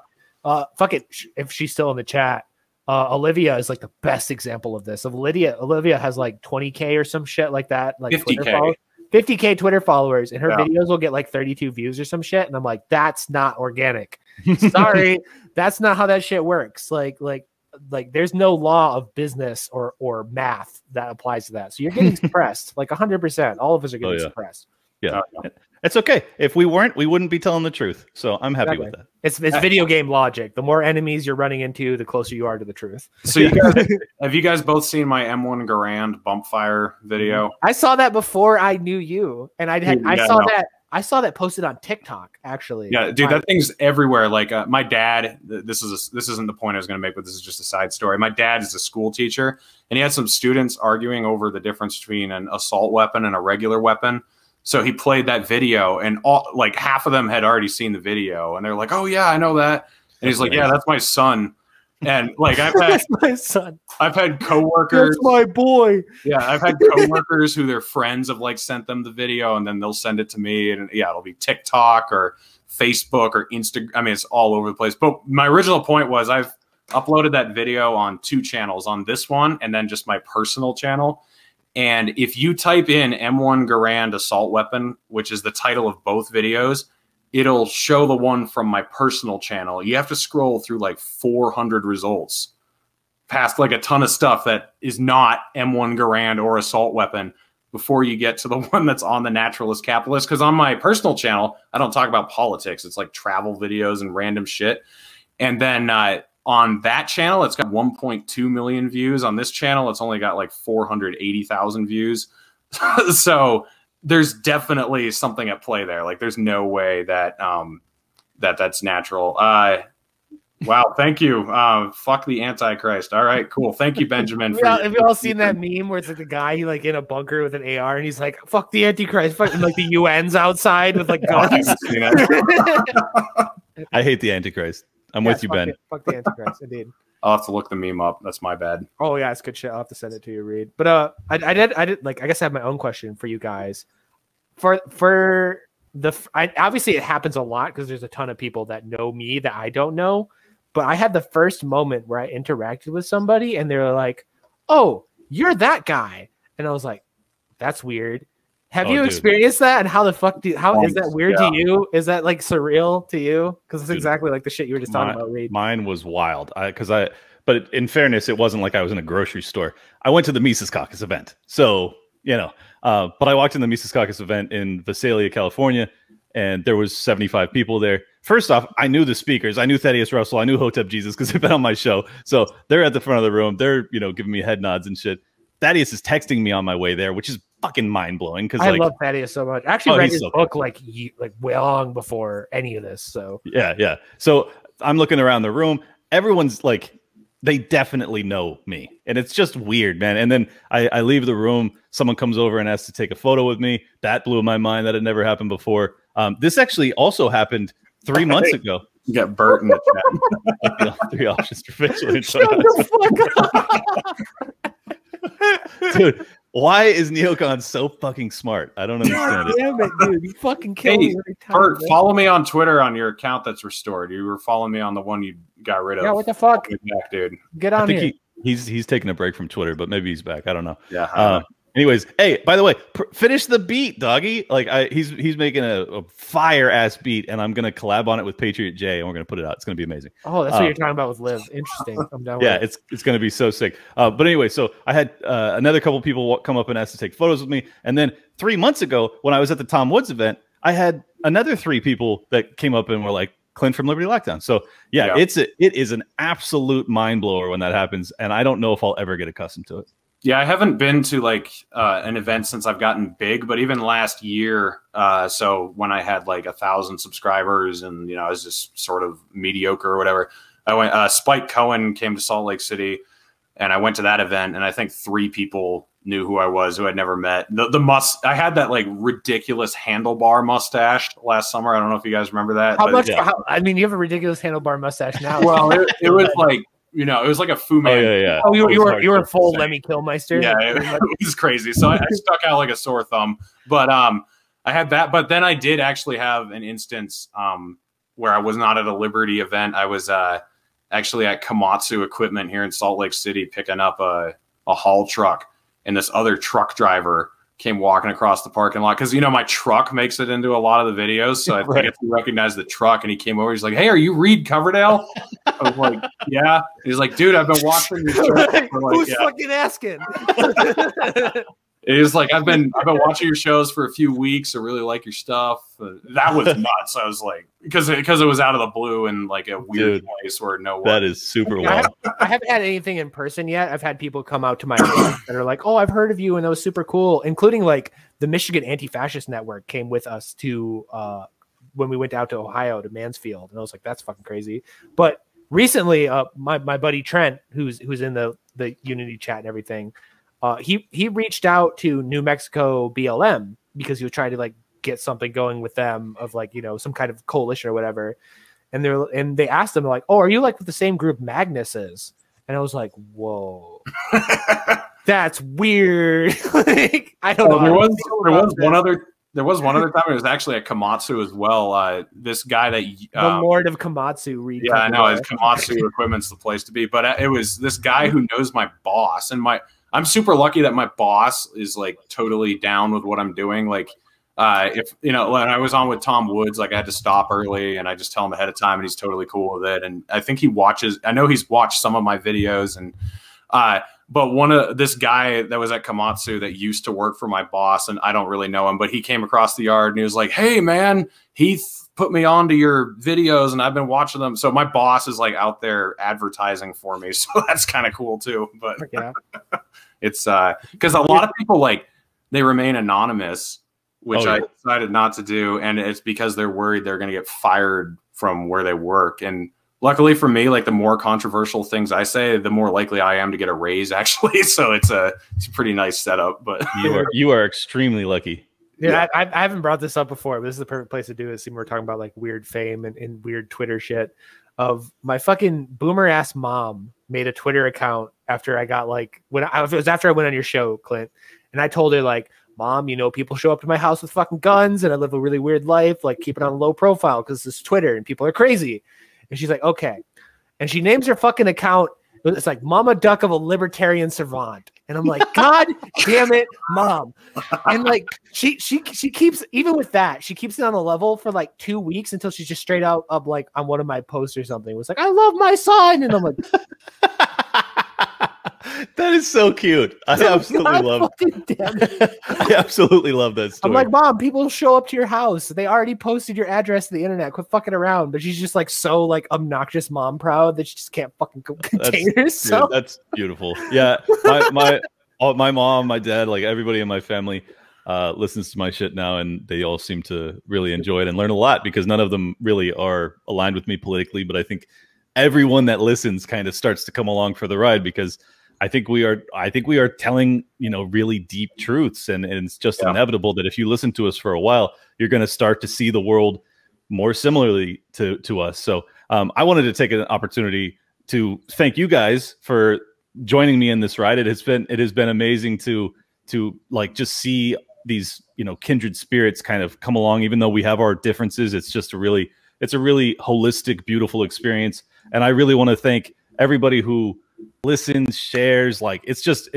fuck it. If she's still in the chat, Olivia is like the best example of this. Olivia has like 20K or some shit like that. Like 50K. 50K Twitter followers, and her videos will get like 32 views or some shit. And I'm like, that's not organic. Sorry, that's not how that shit works. Like there's no law of business or math that applies to that. So you're getting suppressed, like 100%. All of us are getting suppressed. Yeah. It's okay. If we weren't, we wouldn't be telling the truth. So I'm happy with that. It's video game logic. The more enemies you're running into, the closer you are to the truth. So have you guys both seen my M1 Garand bump fire video? I saw that before I knew you, and I saw that posted on TikTok, actually. Yeah, dude, that thing's everywhere. Like my dad, this isn't the point I was going to make, but this is just a side story. My dad is a school teacher, and he had some students arguing over the difference between an assault weapon and a regular weapon. So he played that video, and like half of them had already seen the video, and they're like, "Oh yeah, I know that." And he's like, "Yeah, that's my son." And like that's my son. I've had coworkers. That's my boy. Yeah, I've had coworkers who their friends have like sent them the video, and then they'll send it to me, and yeah, it'll be TikTok or Facebook or Instagram. I mean, it's all over the place. But my original point was I've uploaded that video on 2 channels, on this one and then just my personal channel. And if you type in M1 Garand assault weapon, which is the title of both videos, it'll show the one from my personal channel. You have to scroll through like 400 results past like a ton of stuff that is not M1 Garand or assault weapon before you get to the one that's on the Naturalist Capitalist. Because on my personal channel, I don't talk about politics. It's like travel videos and random shit. And then on that channel, it's got 1.2 million views. On this channel, it's only got like 480,000 views. So there's definitely something at play there. Like, there's no way that that's natural. Wow, thank you. Fuck the Antichrist. All right, cool. Thank you, Benjamin. Have you all seen that meme where it's like the guy like in a bunker with an AR and he's like, "Fuck the Antichrist," fucking like the UN's outside with like guns. I hate the Antichrist. I'm with you, Ben. Fuck the Antichrist, indeed. I'll have to look the meme up. That's my bad. Oh yeah, it's good shit. I'll have to send it to you, Reed. But I did like I guess I have my own question for you guys. Obviously it happens a lot because there's a ton of people that know me that I don't know. But I had the first moment where I interacted with somebody and they're like, "Oh, you're that guy," and I was like, "That's weird." Have you experienced that? And how the fuck how is that weird to you? Is that like surreal to you? Because it's exactly like the shit you were just talking about, Reed. Mine was wild. But in fairness, it wasn't like I was in a grocery store. I went to the Mises Caucus event. So, but I walked in the Mises Caucus event in Visalia, California, and there was 75 people there. First off, I knew the speakers. I knew Thaddeus Russell. I knew Hotep Jesus because they've been on my show. So they're at the front of the room. They're, giving me head nods and shit. Thaddeus is texting me on my way there, which is fucking mind blowing. Because I love Thaddeus so much. I actually read his book like long before any of this. So yeah. So I'm looking around the room. Everyone's like, they definitely know me, and it's just weird, man. And then I leave the room. Someone comes over and asks to take a photo with me. That blew my mind. That had never happened before. This actually also happened 3 months ago. You got Bert in the chat. 3 options for facial. Shut the fuck up. Dude, why is Neocon so fucking smart? I don't understand it. Damn it, dude. You fucking killed me every time. Bert, follow me on Twitter on your account that's restored. You were following me on the one you got rid of. Yeah, what the fuck? Back, dude. Get on here. He's taking a break from Twitter, but maybe he's back. I don't know. Yeah. Anyways, hey, by the way, finish the beat, doggy. Like he's making a fire ass beat, and I'm gonna collab on it with Patriot J, and we're gonna put it out. It's gonna be amazing. Oh, that's what you're talking about with Liv. Interesting. I'm down. Yeah, it's gonna be so sick. But anyway, so I had another couple people come up and ask to take photos with me, and then 3 months ago, when I was at the Tom Woods event, I had another 3 people that came up and were like, Clint from Liberty Lockdown. So yeah. It is an absolute mind blower when that happens, and I don't know if I'll ever get accustomed to it. Yeah, I haven't been to like an event since I've gotten big, but even last year, so when I had like 1,000 subscribers and I was just sort of mediocre or whatever, I went. Spike Cohen came to Salt Lake City, and I went to that event, and I think 3 people knew who I was who I'd never met. I had that like ridiculous handlebar mustache last summer. I don't know if you guys remember that. I mean, you have a ridiculous handlebar mustache now. Well, it was like. It was like a Fu Man. Oh, yeah. Oh, you were full Lemmy Kilmister. Yeah, it was crazy. So I stuck out like a sore thumb. But I had that. But then I did actually have an instance where I was not at a Liberty event. I was actually at Komatsu Equipment here in Salt Lake City picking up a haul truck. And this other truck driver came walking across the parking lot because my truck makes it into a lot of the videos, so I think he recognized the truck, and he came over. He's like, "Hey, are you Reed Coverdale?" I was like, "Yeah." He's like, "Dude, I've been watching your show." Like, who's fucking asking? It is like I've been watching your shows for a few weeks. I really like your stuff. That was nuts. I was like, because it was out of the blue in like a weird place where no one. That is super wild. I haven't had anything in person yet. I've had people come out to my house that are like, "Oh, I've heard of you, and that was super cool." Including like the Michigan Anti-Fascist Network came with us to when we went out to Ohio to Mansfield, and I was like, "That's fucking crazy." But recently, my buddy Trent, who's in the Unity chat and everything. He reached out to New Mexico BLM because he was trying to like get something going with them of like some kind of coalition or whatever, and they asked him like, "Oh, are you like with the same group Magnus is?" And I was like, "Whoa, that's weird." Like, I don't know. There was one other time. It was actually at Komatsu as well. This guy that the Lord of Komatsu. Yeah, I know. Komatsu Equipment's the place to be, but it was this guy who knows my boss, and I'm super lucky that my boss is like totally down with what I'm doing. Like, if when I was on with Tom Woods, like I had to stop early and I just tell him ahead of time and he's totally cool with it. And I think I know he's watched some of my videos and, but this guy that was at Komatsu that used to work for my boss, and I don't really know him, but he came across the yard and he was like, "Hey man, Heath put me onto your videos and I've been watching them." So my boss is like out there advertising for me. So that's kind of cool too. But yeah. It's because a lot of people like they remain anonymous, which I decided not to do. And it's because they're worried they're going to get fired from where they work. And luckily for me, like the more controversial things I say, the more likely I am to get a raise actually. So it's a pretty nice setup, but you are extremely lucky. Yeah, I haven't brought this up before, but this is the perfect place to do it. See, we're talking about like weird fame and weird Twitter shit. of my fucking boomer ass mom made a Twitter account after I got like it was after I went on your show, Clint, and I told her like, Mom, you know, people show up to my house with fucking guns and I live a really weird life. Like, keep it on a low profile because this is Twitter and people are crazy. And she's like, okay. And she names her fucking account. It's like Mama Duck of a Libertarian Savant. And I'm like, God damn it, Mom. And like, she keeps, even with that, she keeps it on the level for like 2 weeks until she's just straight out up like on one of my posts or something. It was like, I love my son. And I'm like, that is so cute. I absolutely love it. I absolutely love that story. I'm like, Mom, people show up to your house. They already posted your address to the internet. Quit fucking around. But she's just like so like obnoxious mom proud that she just can't fucking contain herself. Dude, that's beautiful. Yeah. My mom, my dad, like everybody in my family listens to my shit now, and they all seem to really enjoy it and learn a lot because none of them really are aligned with me politically. But I think everyone that listens kind of starts to come along for the ride because I think we are telling, you know, really deep truths, and it's just inevitable that if you listen to us for a while, you're going to start to see the world more similarly to us. So I wanted to take an opportunity to thank you guys for joining me in this ride. It has been amazing to like just see these, you know, kindred spirits kind of come along, even though we have our differences. It's just a really holistic, beautiful experience. And I really want to thank everybody who listens, shares. Like it's just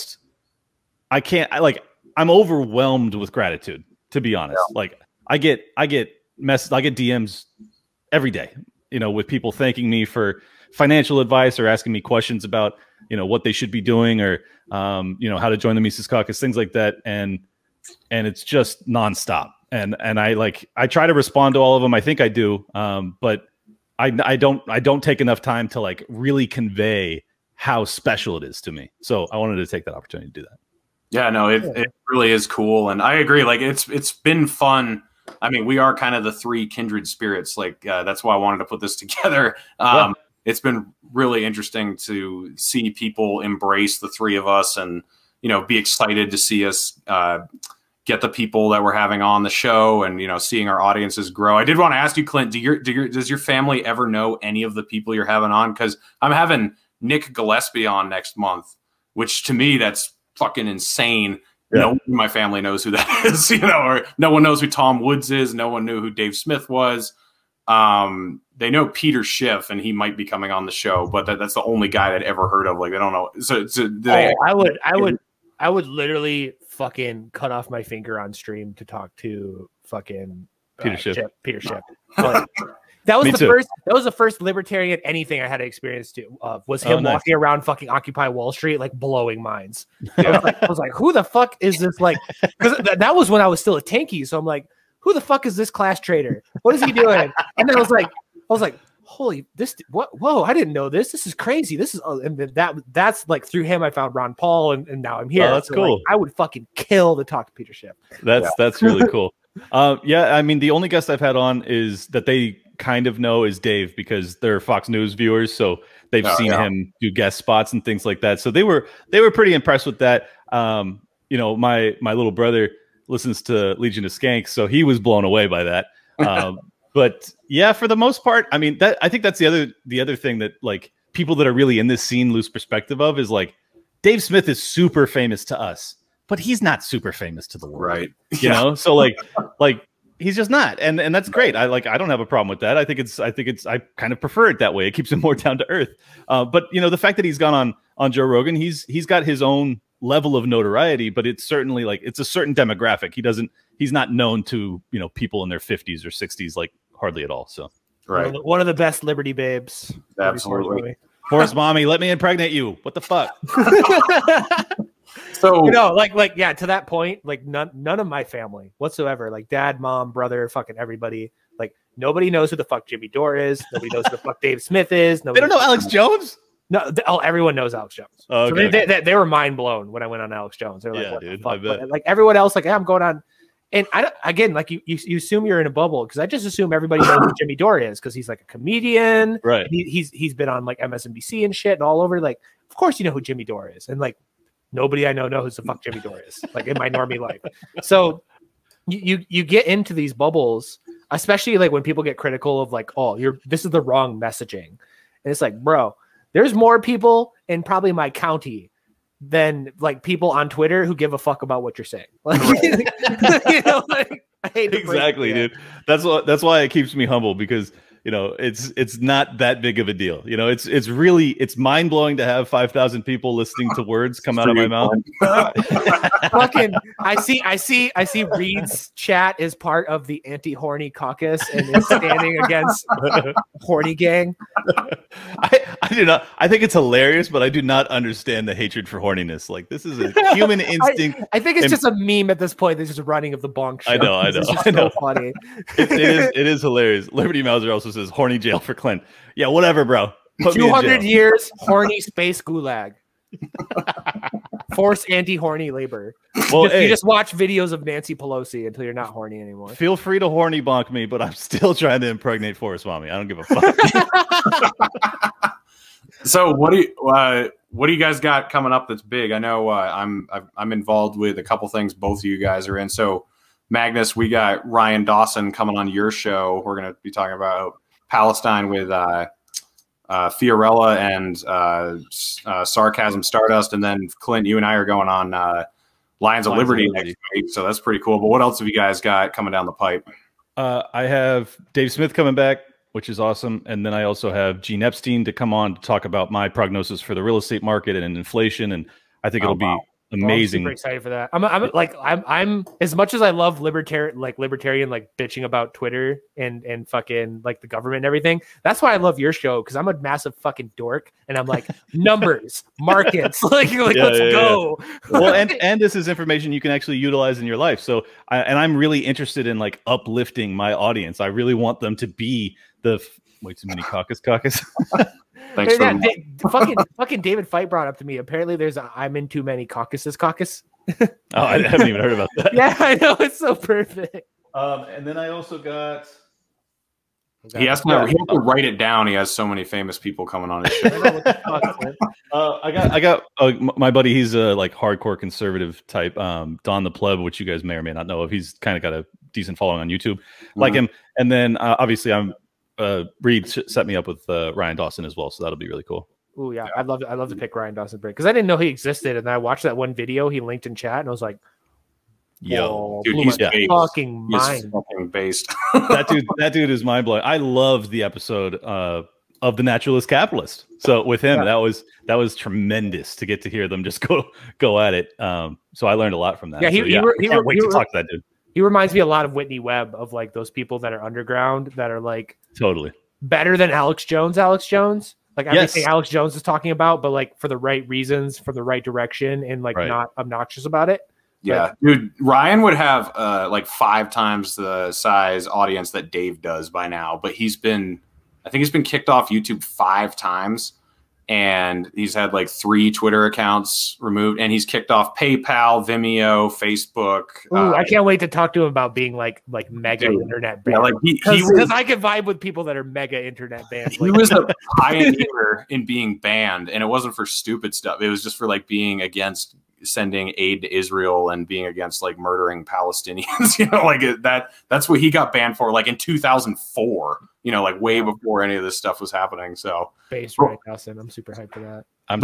I'm overwhelmed with gratitude, to be honest. Like I get DMs every day, you know, with people thanking me for financial advice or asking me questions about, you know, what they should be doing or you know, how to join the Mises Caucus, things like that. And it's just nonstop. And I try to respond to all of them. I think I do. But I don't take enough time to like really convey how special it is to me. So I wanted to take that opportunity to do that. Yeah, no, it really is cool. And I agree. Like it's been fun. I mean, we are kind of the three kindred spirits. Like that's why I wanted to put this together. It's been really interesting to see people embrace the three of us and, you know, be excited to see us get the people that we're having on the show and, you know, seeing our audiences grow. I did want to ask you, Clint, does your family ever know any of the people you're having on? Because I'm having Nick Gillespie on next month, which to me, that's fucking insane. Yeah. No one in my family knows who that is, you know, or no one knows who Tom Woods is. No one knew who Dave Smith was. They know Peter Schiff, and he might be coming on the show, but that's the only guy that ever heard of. Like, they don't know. I would literally fucking cut off my finger on stream to talk to fucking Peter Schiff. Like, that was the first libertarian anything I had experience was him walking around fucking Occupy Wall Street, like blowing minds. I was like, who the fuck is this? Like, because that was when I was still a tanky. So I'm like, who the fuck is this class trader? What is he doing? And then I was like, holy, whoa, I didn't know this. This is crazy. This is, and that's like through him, I found Ron Paul and now I'm here. Oh, that's cool. Like, I would fucking kill to talk to Peter Schiff. That's really cool. Yeah. I mean, the only guest I've had on is that they kind of know is Dave because they're Fox News viewers. So they've seen him do guest spots and things like that. So they were pretty impressed with that. You know, my little brother listens to Legion of Skanks, so he was blown away by that. But yeah, for the most part, I mean, I think that's the other thing that like people that are really in this scene lose perspective of is like Dave Smith is super famous to us, but he's not super famous to the world, right? You know, so like he's just not, and that's great. I don't have a problem with that. I think I kind of prefer it that way. It keeps him more down to earth. But you know, the fact that he's gone on Joe Rogan, he's got his own level of notoriety, but it's certainly like it's a certain demographic. He's not known to, you know, people in their 50s or 60s like hardly at all. So right, one of the best Liberty babes. Absolutely. Forrest Mommy, let me impregnate you. What the fuck? So, you know, like yeah, to that point, like none of my family whatsoever, like dad, mom, brother, fucking everybody, like nobody knows who the fuck Jimmy Dore is. Nobody knows who the fuck Dave Smith is. They don't know Alex Jones. No, everyone knows Alex Jones. Oh, okay, so they were mind blown when I went on Alex Jones. They were like, what dude, the fuck? I bet. But, like everyone else, like, hey, I'm going on. And I don't, again, like you assume you're in a bubble because I just assume everybody knows who Jimmy Dore is because he's like a comedian. Right. He's been on like MSNBC and shit and all over. Like, of course you know who Jimmy Dore is. And like nobody I know knows who the fuck Jimmy Dore is, like in my normie life. So you get into these bubbles especially like when people get critical of like, oh, this is the wrong messaging. And it's like, bro, there's more people in probably my county than like people on Twitter who give a fuck about what you're saying. Like, you know, like, I hate to Exactly, dude. That's why it keeps me humble, because you know it's not that big of a deal. You know, it's mind blowing to have 5,000 people listening to words come out of my mouth. Fucking, I see Reed's chat is part of the anti-horny caucus and is standing against horny gang. I do not. I think it's hilarious, but I do not understand the hatred for horniness. Like, this is a human instinct. I think it's just a meme at this point. There's just a running of the bonk show. I know. It's just so funny. It is hilarious. Liberty Mauser also says horny jail for Clint. Yeah, whatever, bro. 200 years horny space gulag. Force anti-horny labor. Well, you just watch videos of Nancy Pelosi until you're not horny anymore. Feel free to horny bonk me, but I'm still trying to impregnate Forrest Mommy. I don't give a fuck. So what do you guys got coming up that's big? I know I'm involved with a couple things both of you guys are in. So Magnus, we got Ryan Dawson coming on your show. We're going to be talking about Palestine with Fiorella and Sarcasm Stardust, and then Clint, you and I are going on Lions of Liberty next week. So that's pretty cool. But what else have you guys got coming down the pipe? I have Dave Smith coming back, which is awesome. And then I also have Gene Epstein to come on to talk about my prognosis for the real estate market and inflation. And I think it'll be amazing. I'm super excited for that. I'm as much as I love libertarian bitching about Twitter and fucking like the government and everything. That's why I love your show, because I'm a massive fucking dork and I'm like numbers, markets, let's go. Well, and this is information you can actually utilize in your life. So I'm really interested in like uplifting my audience. I really want them to be the way too many caucus. Thanks fucking David Fight brought up to me. Apparently there's a I'm in too many caucus. Oh, I haven't even heard about that. Yeah, I know, it's so perfect. And then I also got he has to write it down. He has so many famous people coming on his show. I got my buddy, he's a like hardcore conservative type, Don the Pleb, which you guys may or may not know of. He's kind of got a decent following on YouTube, like him. And then obviously Reed set me up with Ryan Dawson as well, so that'll be really cool. Oh yeah, I'd love to pick Ryan Dawson break, because I didn't know he existed, and I watched that one video he linked in chat, and I was like, yo, dude, he's fucking mind. Fucking based. that dude is mind blowing. I loved the episode of The Naturalist Capitalist. So with him, that was tremendous to get to hear them just go at it. So I learned a lot from that. Yeah, I can't wait to talk to that dude. He reminds me a lot of Whitney Webb, of like those people that are underground that are like totally better than Alex Jones, like everything Alex Jones is talking about, but like for the right reasons, from the right direction, and like not obnoxious about it. Yeah, dude, Ryan would have like 5 times the size audience that Dave does by now, but I think he's been kicked off YouTube 5 times. And he's had like 3 Twitter accounts removed, and he's kicked off PayPal, Vimeo, Facebook. Ooh, I can't wait to talk to him about being like mega internet banned. Yeah, like because I can vibe with people that are mega internet banned. He was a pioneer in being banned, and it wasn't for stupid stuff. It was just for like being against sending aid to Israel and being against like murdering Palestinians. You know, like that's what he got banned for, like in 2004. You know, like way before any of this stuff was happening. So, based right, Dawson. I'm super hyped for that.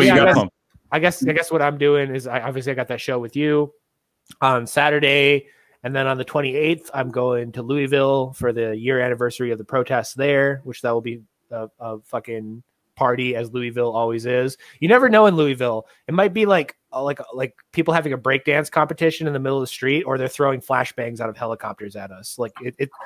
I guess what I'm doing is I got that show with you on Saturday, and then on the 28th I'm going to Louisville for the year anniversary of the protests there, which that will be a fucking party, as Louisville always is. You never know in Louisville. It might be like people having a breakdance competition in the middle of the street, or they're throwing flashbangs out of helicopters at us. Like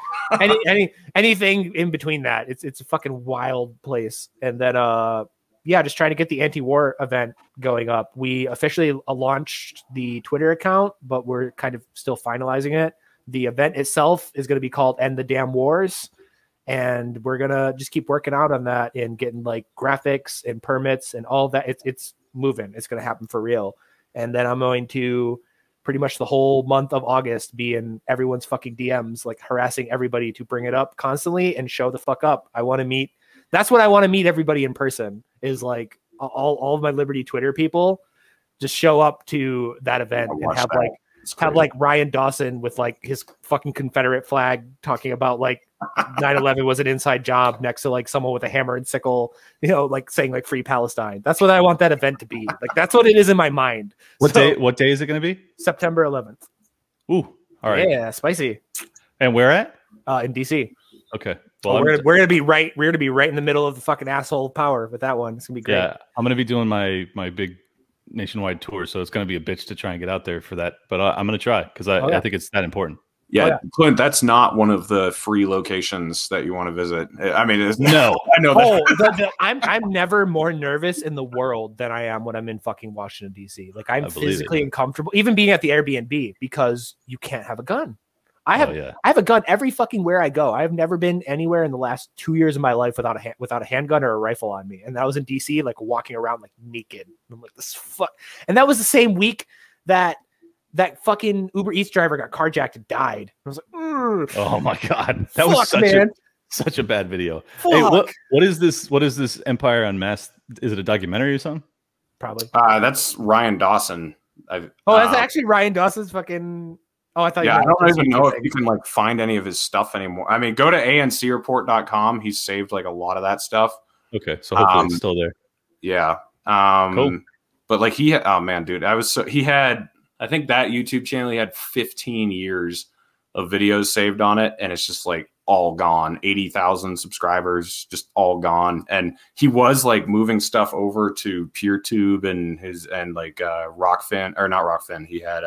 anything in between that. It's a fucking wild place. And then just trying to get the anti-war event going up. We officially launched the Twitter account, but we're kind of still finalizing it. The event itself is going to be called End the Damn Wars. And we're going to just keep working out on that and getting like graphics and permits and all that. It's moving. It's going to happen for real. And then I'm going to pretty much the whole month of August be in everyone's fucking DMs, like harassing everybody to bring it up constantly and show the fuck up. That's what I want to meet everybody in person, is like all of my Liberty Twitter people just show up to that event and have like Ryan Dawson with like his fucking Confederate flag talking about like 9/11 was an inside job next to like someone with a hammer and sickle, you know, like saying like free Palestine. That's what I want that event to be. Like that's what it is in my mind. What day is it going to be? September 11th. Ooh, all right. Yeah, spicy. And where at? In DC. Okay. Well, we're gonna be right in the middle of the fucking asshole of power with that one. It's gonna be great. Yeah, I'm gonna be doing my big nationwide tour, so it's gonna be a bitch to try and get out there for that. But I'm gonna try because I think it's that important. Yeah, Clint, that's not one of the free locations that you want to visit. I mean, no, I know that. I'm never more nervous in the world than I am when I'm in fucking Washington D.C. Like I'm physically uncomfortable, even being at the Airbnb because you can't have a gun. I have a gun every fucking where I go. I've never been anywhere in the last 2 years of my life without a handgun or a rifle on me. And that was in DC, like walking around like naked. I'm like, this fuck. And that was the same week that fucking Uber Eats driver got carjacked and died. I was like, oh my god, that was such a bad video. Fuck. Hey, what is this? What is this Empire Unmasked? Is it a documentary or something? Probably. That's Ryan Dawson. That's actually Ryan Dawson's fucking. Oh, I thought. Yeah, I don't even know if you can like find any of his stuff anymore. I mean, go to ancreport.com. He's saved like a lot of that stuff. Okay, so hopefully it's still there. Yeah. Cool. But like oh man, dude, he had. I think that YouTube channel, he had 15 years of videos saved on it, and it's just like all gone. 80,000 subscribers, just all gone. And he was like moving stuff over to PeerTube and like Rockfin, or not Rockfin. He had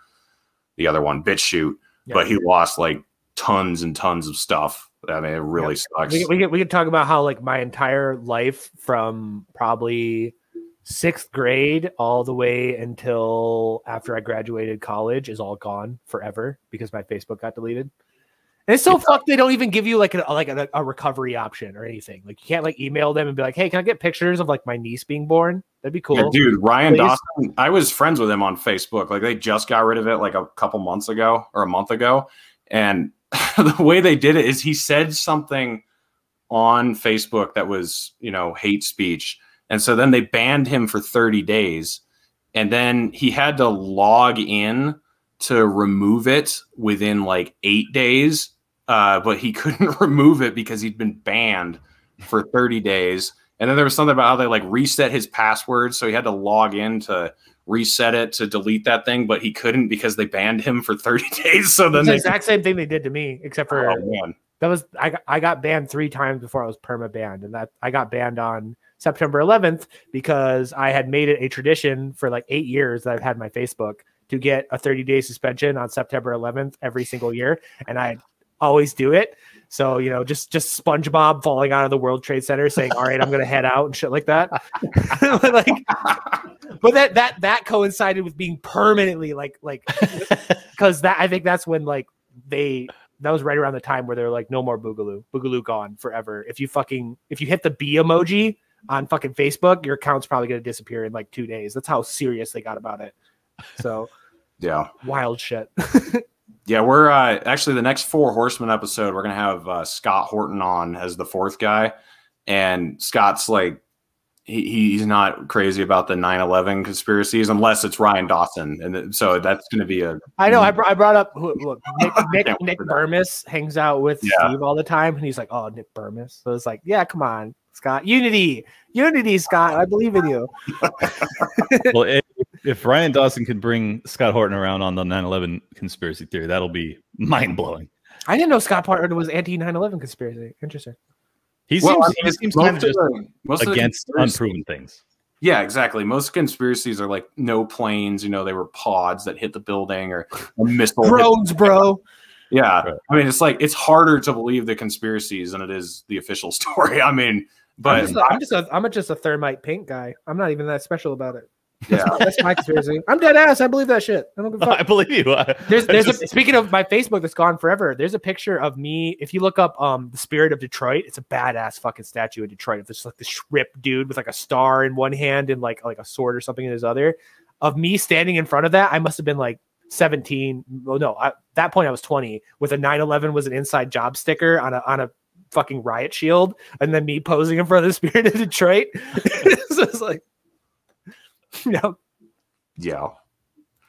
the other one, BitChute, but he lost like tons and tons of stuff. I mean, it really sucks. We could talk about how like my entire life from probably 6th grade all the way until after I graduated college is all gone forever because my Facebook got deleted. And it's so fucked. They don't even give you like a recovery option or anything. Like you can't like email them and be like, hey, can I get pictures of like my niece being born? That'd be cool. Yeah, dude, Ryan Dawson, I was friends with him on Facebook. Like they just got rid of it like a couple months ago or a month ago. And the way they did it is he said something on Facebook that was, you know, hate speech. And so then they banned him for 30 days. And then he had to log in to remove it within like 8 days. But he couldn't remove it because he'd been banned for 30 days. And then there was something about how they like reset his password. So he had to log in to reset it to delete that thing, but he couldn't because they banned him for 30 days. So then the exact same thing they did to me, except for I got banned 3 times before I was perma banned. And that I got banned on September 11th because I had made it a tradition for like 8 years that I've had my Facebook to get a 30-day suspension on September 11th every single year. And I always do it. So, you know, just SpongeBob falling out of the World Trade Center saying, all right, I'm going to head out and shit like that. But that coincided with being permanently like, because I think that's when like that was right around the time where they're like, no more Boogaloo gone forever. If you hit the B emoji on fucking Facebook, your account's probably going to disappear in like 2 days. That's how serious they got about it. So yeah, wild shit. Yeah, we're actually the next 4 Horsemen episode. We're gonna have Scott Horton on as the 4th guy, and Scott's like he's not crazy about the 9/11 conspiracies unless it's Ryan Dawson, and so that's gonna be a. I know. I brought up look, Nick Burmess hangs out with Steve all the time, and he's like, "Oh, Nick Burmess." So it's like, yeah, come on, Scott, unity, Scott. I believe in you. Well, if Ryan Dawson could bring Scott Horton around on the 9/11 conspiracy theory, that'll be mind-blowing. I didn't know Scott Horton was anti-9/11 conspiracy. Interesting. He seems kind of just against unproven things. Yeah, exactly. Most conspiracies are like no planes, you know, they were pods that hit the building or a missile. Drones, bro. Yeah. Right. I mean, it's like it's harder to believe the conspiracies than it is the official story. I mean, but I'm just a thermite pink guy. I'm not even that special about it. Yeah, that's my conspiracy. I'm dead ass. I believe that shit. I don't give a fuck. I believe you. Speaking of my Facebook that's gone forever, there's a picture of me. If you look up the Spirit of Detroit, it's a badass fucking statue of Detroit. It's like this ripped dude with like a star in one hand and like a sword or something in his other. Of me standing in front of that, I must have been like 17. Well, no, at that point I was 20. With a 9/11 was an inside job sticker on a fucking riot shield, and then me posing in front of the Spirit of Detroit. So it's like. Yeah.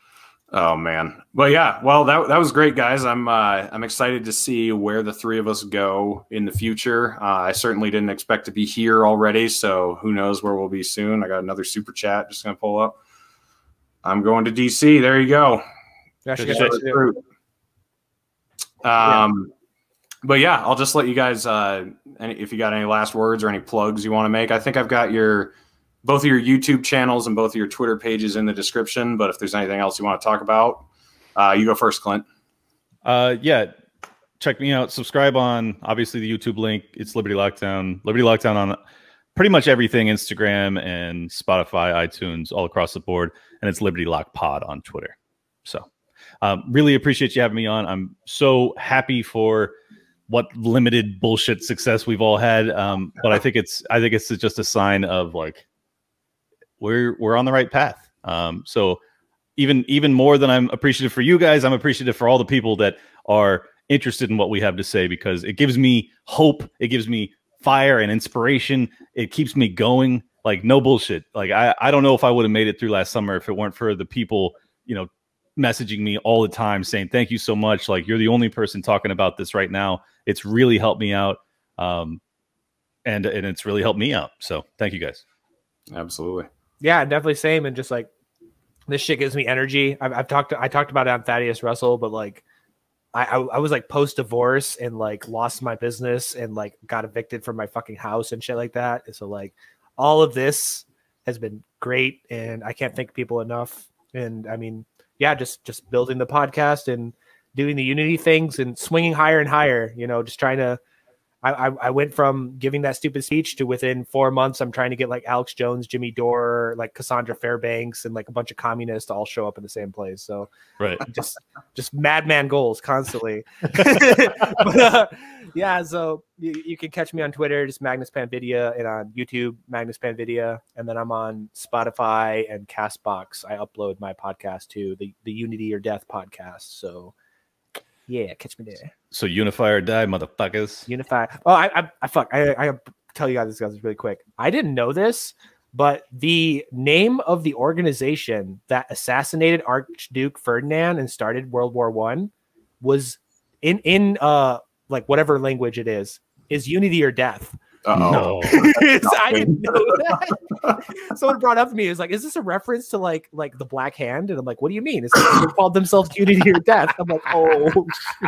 Oh man. Well, yeah. Well, that was great, guys. I'm excited to see where the three of us go in the future. I certainly didn't expect to be here already, so who knows where we'll be soon. I got another super chat just gonna pull up. I'm going to DC. There you go. But yeah, I'll just let you guys. If you got any last words or any plugs you want to make, I think I've got both of your YouTube channels and both of your Twitter pages in the description. But if there's anything else you want to talk about, you go first, Clint. Yeah, check me out. Subscribe on, obviously, the YouTube link. It's Liberty Lockdown. Liberty Lockdown on pretty much everything, Instagram and Spotify, iTunes, all across the board. And it's Liberty Lock Pod on Twitter. So really appreciate you having me on. I'm so happy for what limited bullshit success we've all had. But I think it's just a sign of like, we're on the right path. So even more than I'm appreciative for you guys, I'm appreciative for all the people that are interested in what we have to say, because it gives me hope. It gives me fire and inspiration. It keeps me going. Like, no bullshit. Like, I don't know if I would have made it through last summer if it weren't for the people, messaging me all the time saying, thank you so much. Like, you're the only person talking about this right now. It's really helped me out. And it's really helped me out. So thank you guys. Absolutely. Yeah, definitely same. And just like, this shit gives me energy. I talked about it on Thaddeus Russell, but like, I was like post divorce and like lost my business and like got evicted from my fucking house and shit like that. And so like all of this has been great, and I can't thank people enough. And I mean, yeah, just building the podcast and doing the Unity things and swinging higher and higher, just trying to, I went from giving that stupid speech to within 4 months, I'm trying to get like Alex Jones, Jimmy Dore, like Cassandra Fairbanks, and like a bunch of communists to all show up in the same place. So right, just madman goals constantly. But, yeah, so you can catch me on Twitter, just Magnus Panvidia, and on YouTube, Magnus Panvidia, and then I'm on Spotify and Castbox. I upload my podcast to the Unity or Death podcast. So yeah, catch me there. So unify or die, motherfuckers. Unify. Oh, I tell you guys this really quick. I didn't know this, but the name of the organization that assassinated Archduke Ferdinand and started World War I was in like whatever language it is Unity or Death. No. I didn't know that. Someone brought up to me, is like, is this a reference to like the Black Hand? And I'm like, what do you mean? It's like, they called themselves Unity or Death. I'm like, oh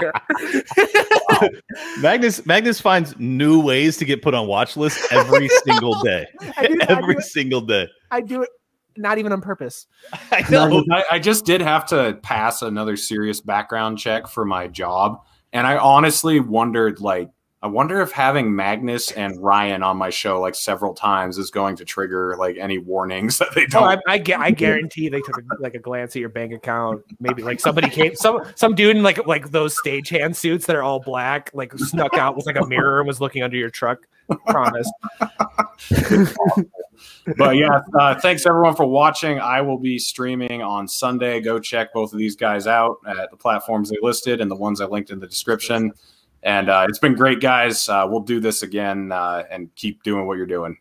shit. Magnus finds new ways to get put on watch lists every single day. Every single day. I do it not even on purpose. I know. I just did have to pass another serious background check for my job, and I honestly wondered, like, I wonder if having Magnus and Ryan on my show like several times is going to trigger like any warnings that they don't. I guarantee they took a glance at your bank account. Maybe like somebody came, some dude in like those stagehand suits that are all black, like snuck out with like a mirror and was looking under your truck. Promise. But yeah, thanks everyone for watching. I will be streaming on Sunday. Go check both of these guys out at the platforms they listed and the ones I linked in the description. And it's been great, guys. We'll do this again and keep doing what you're doing.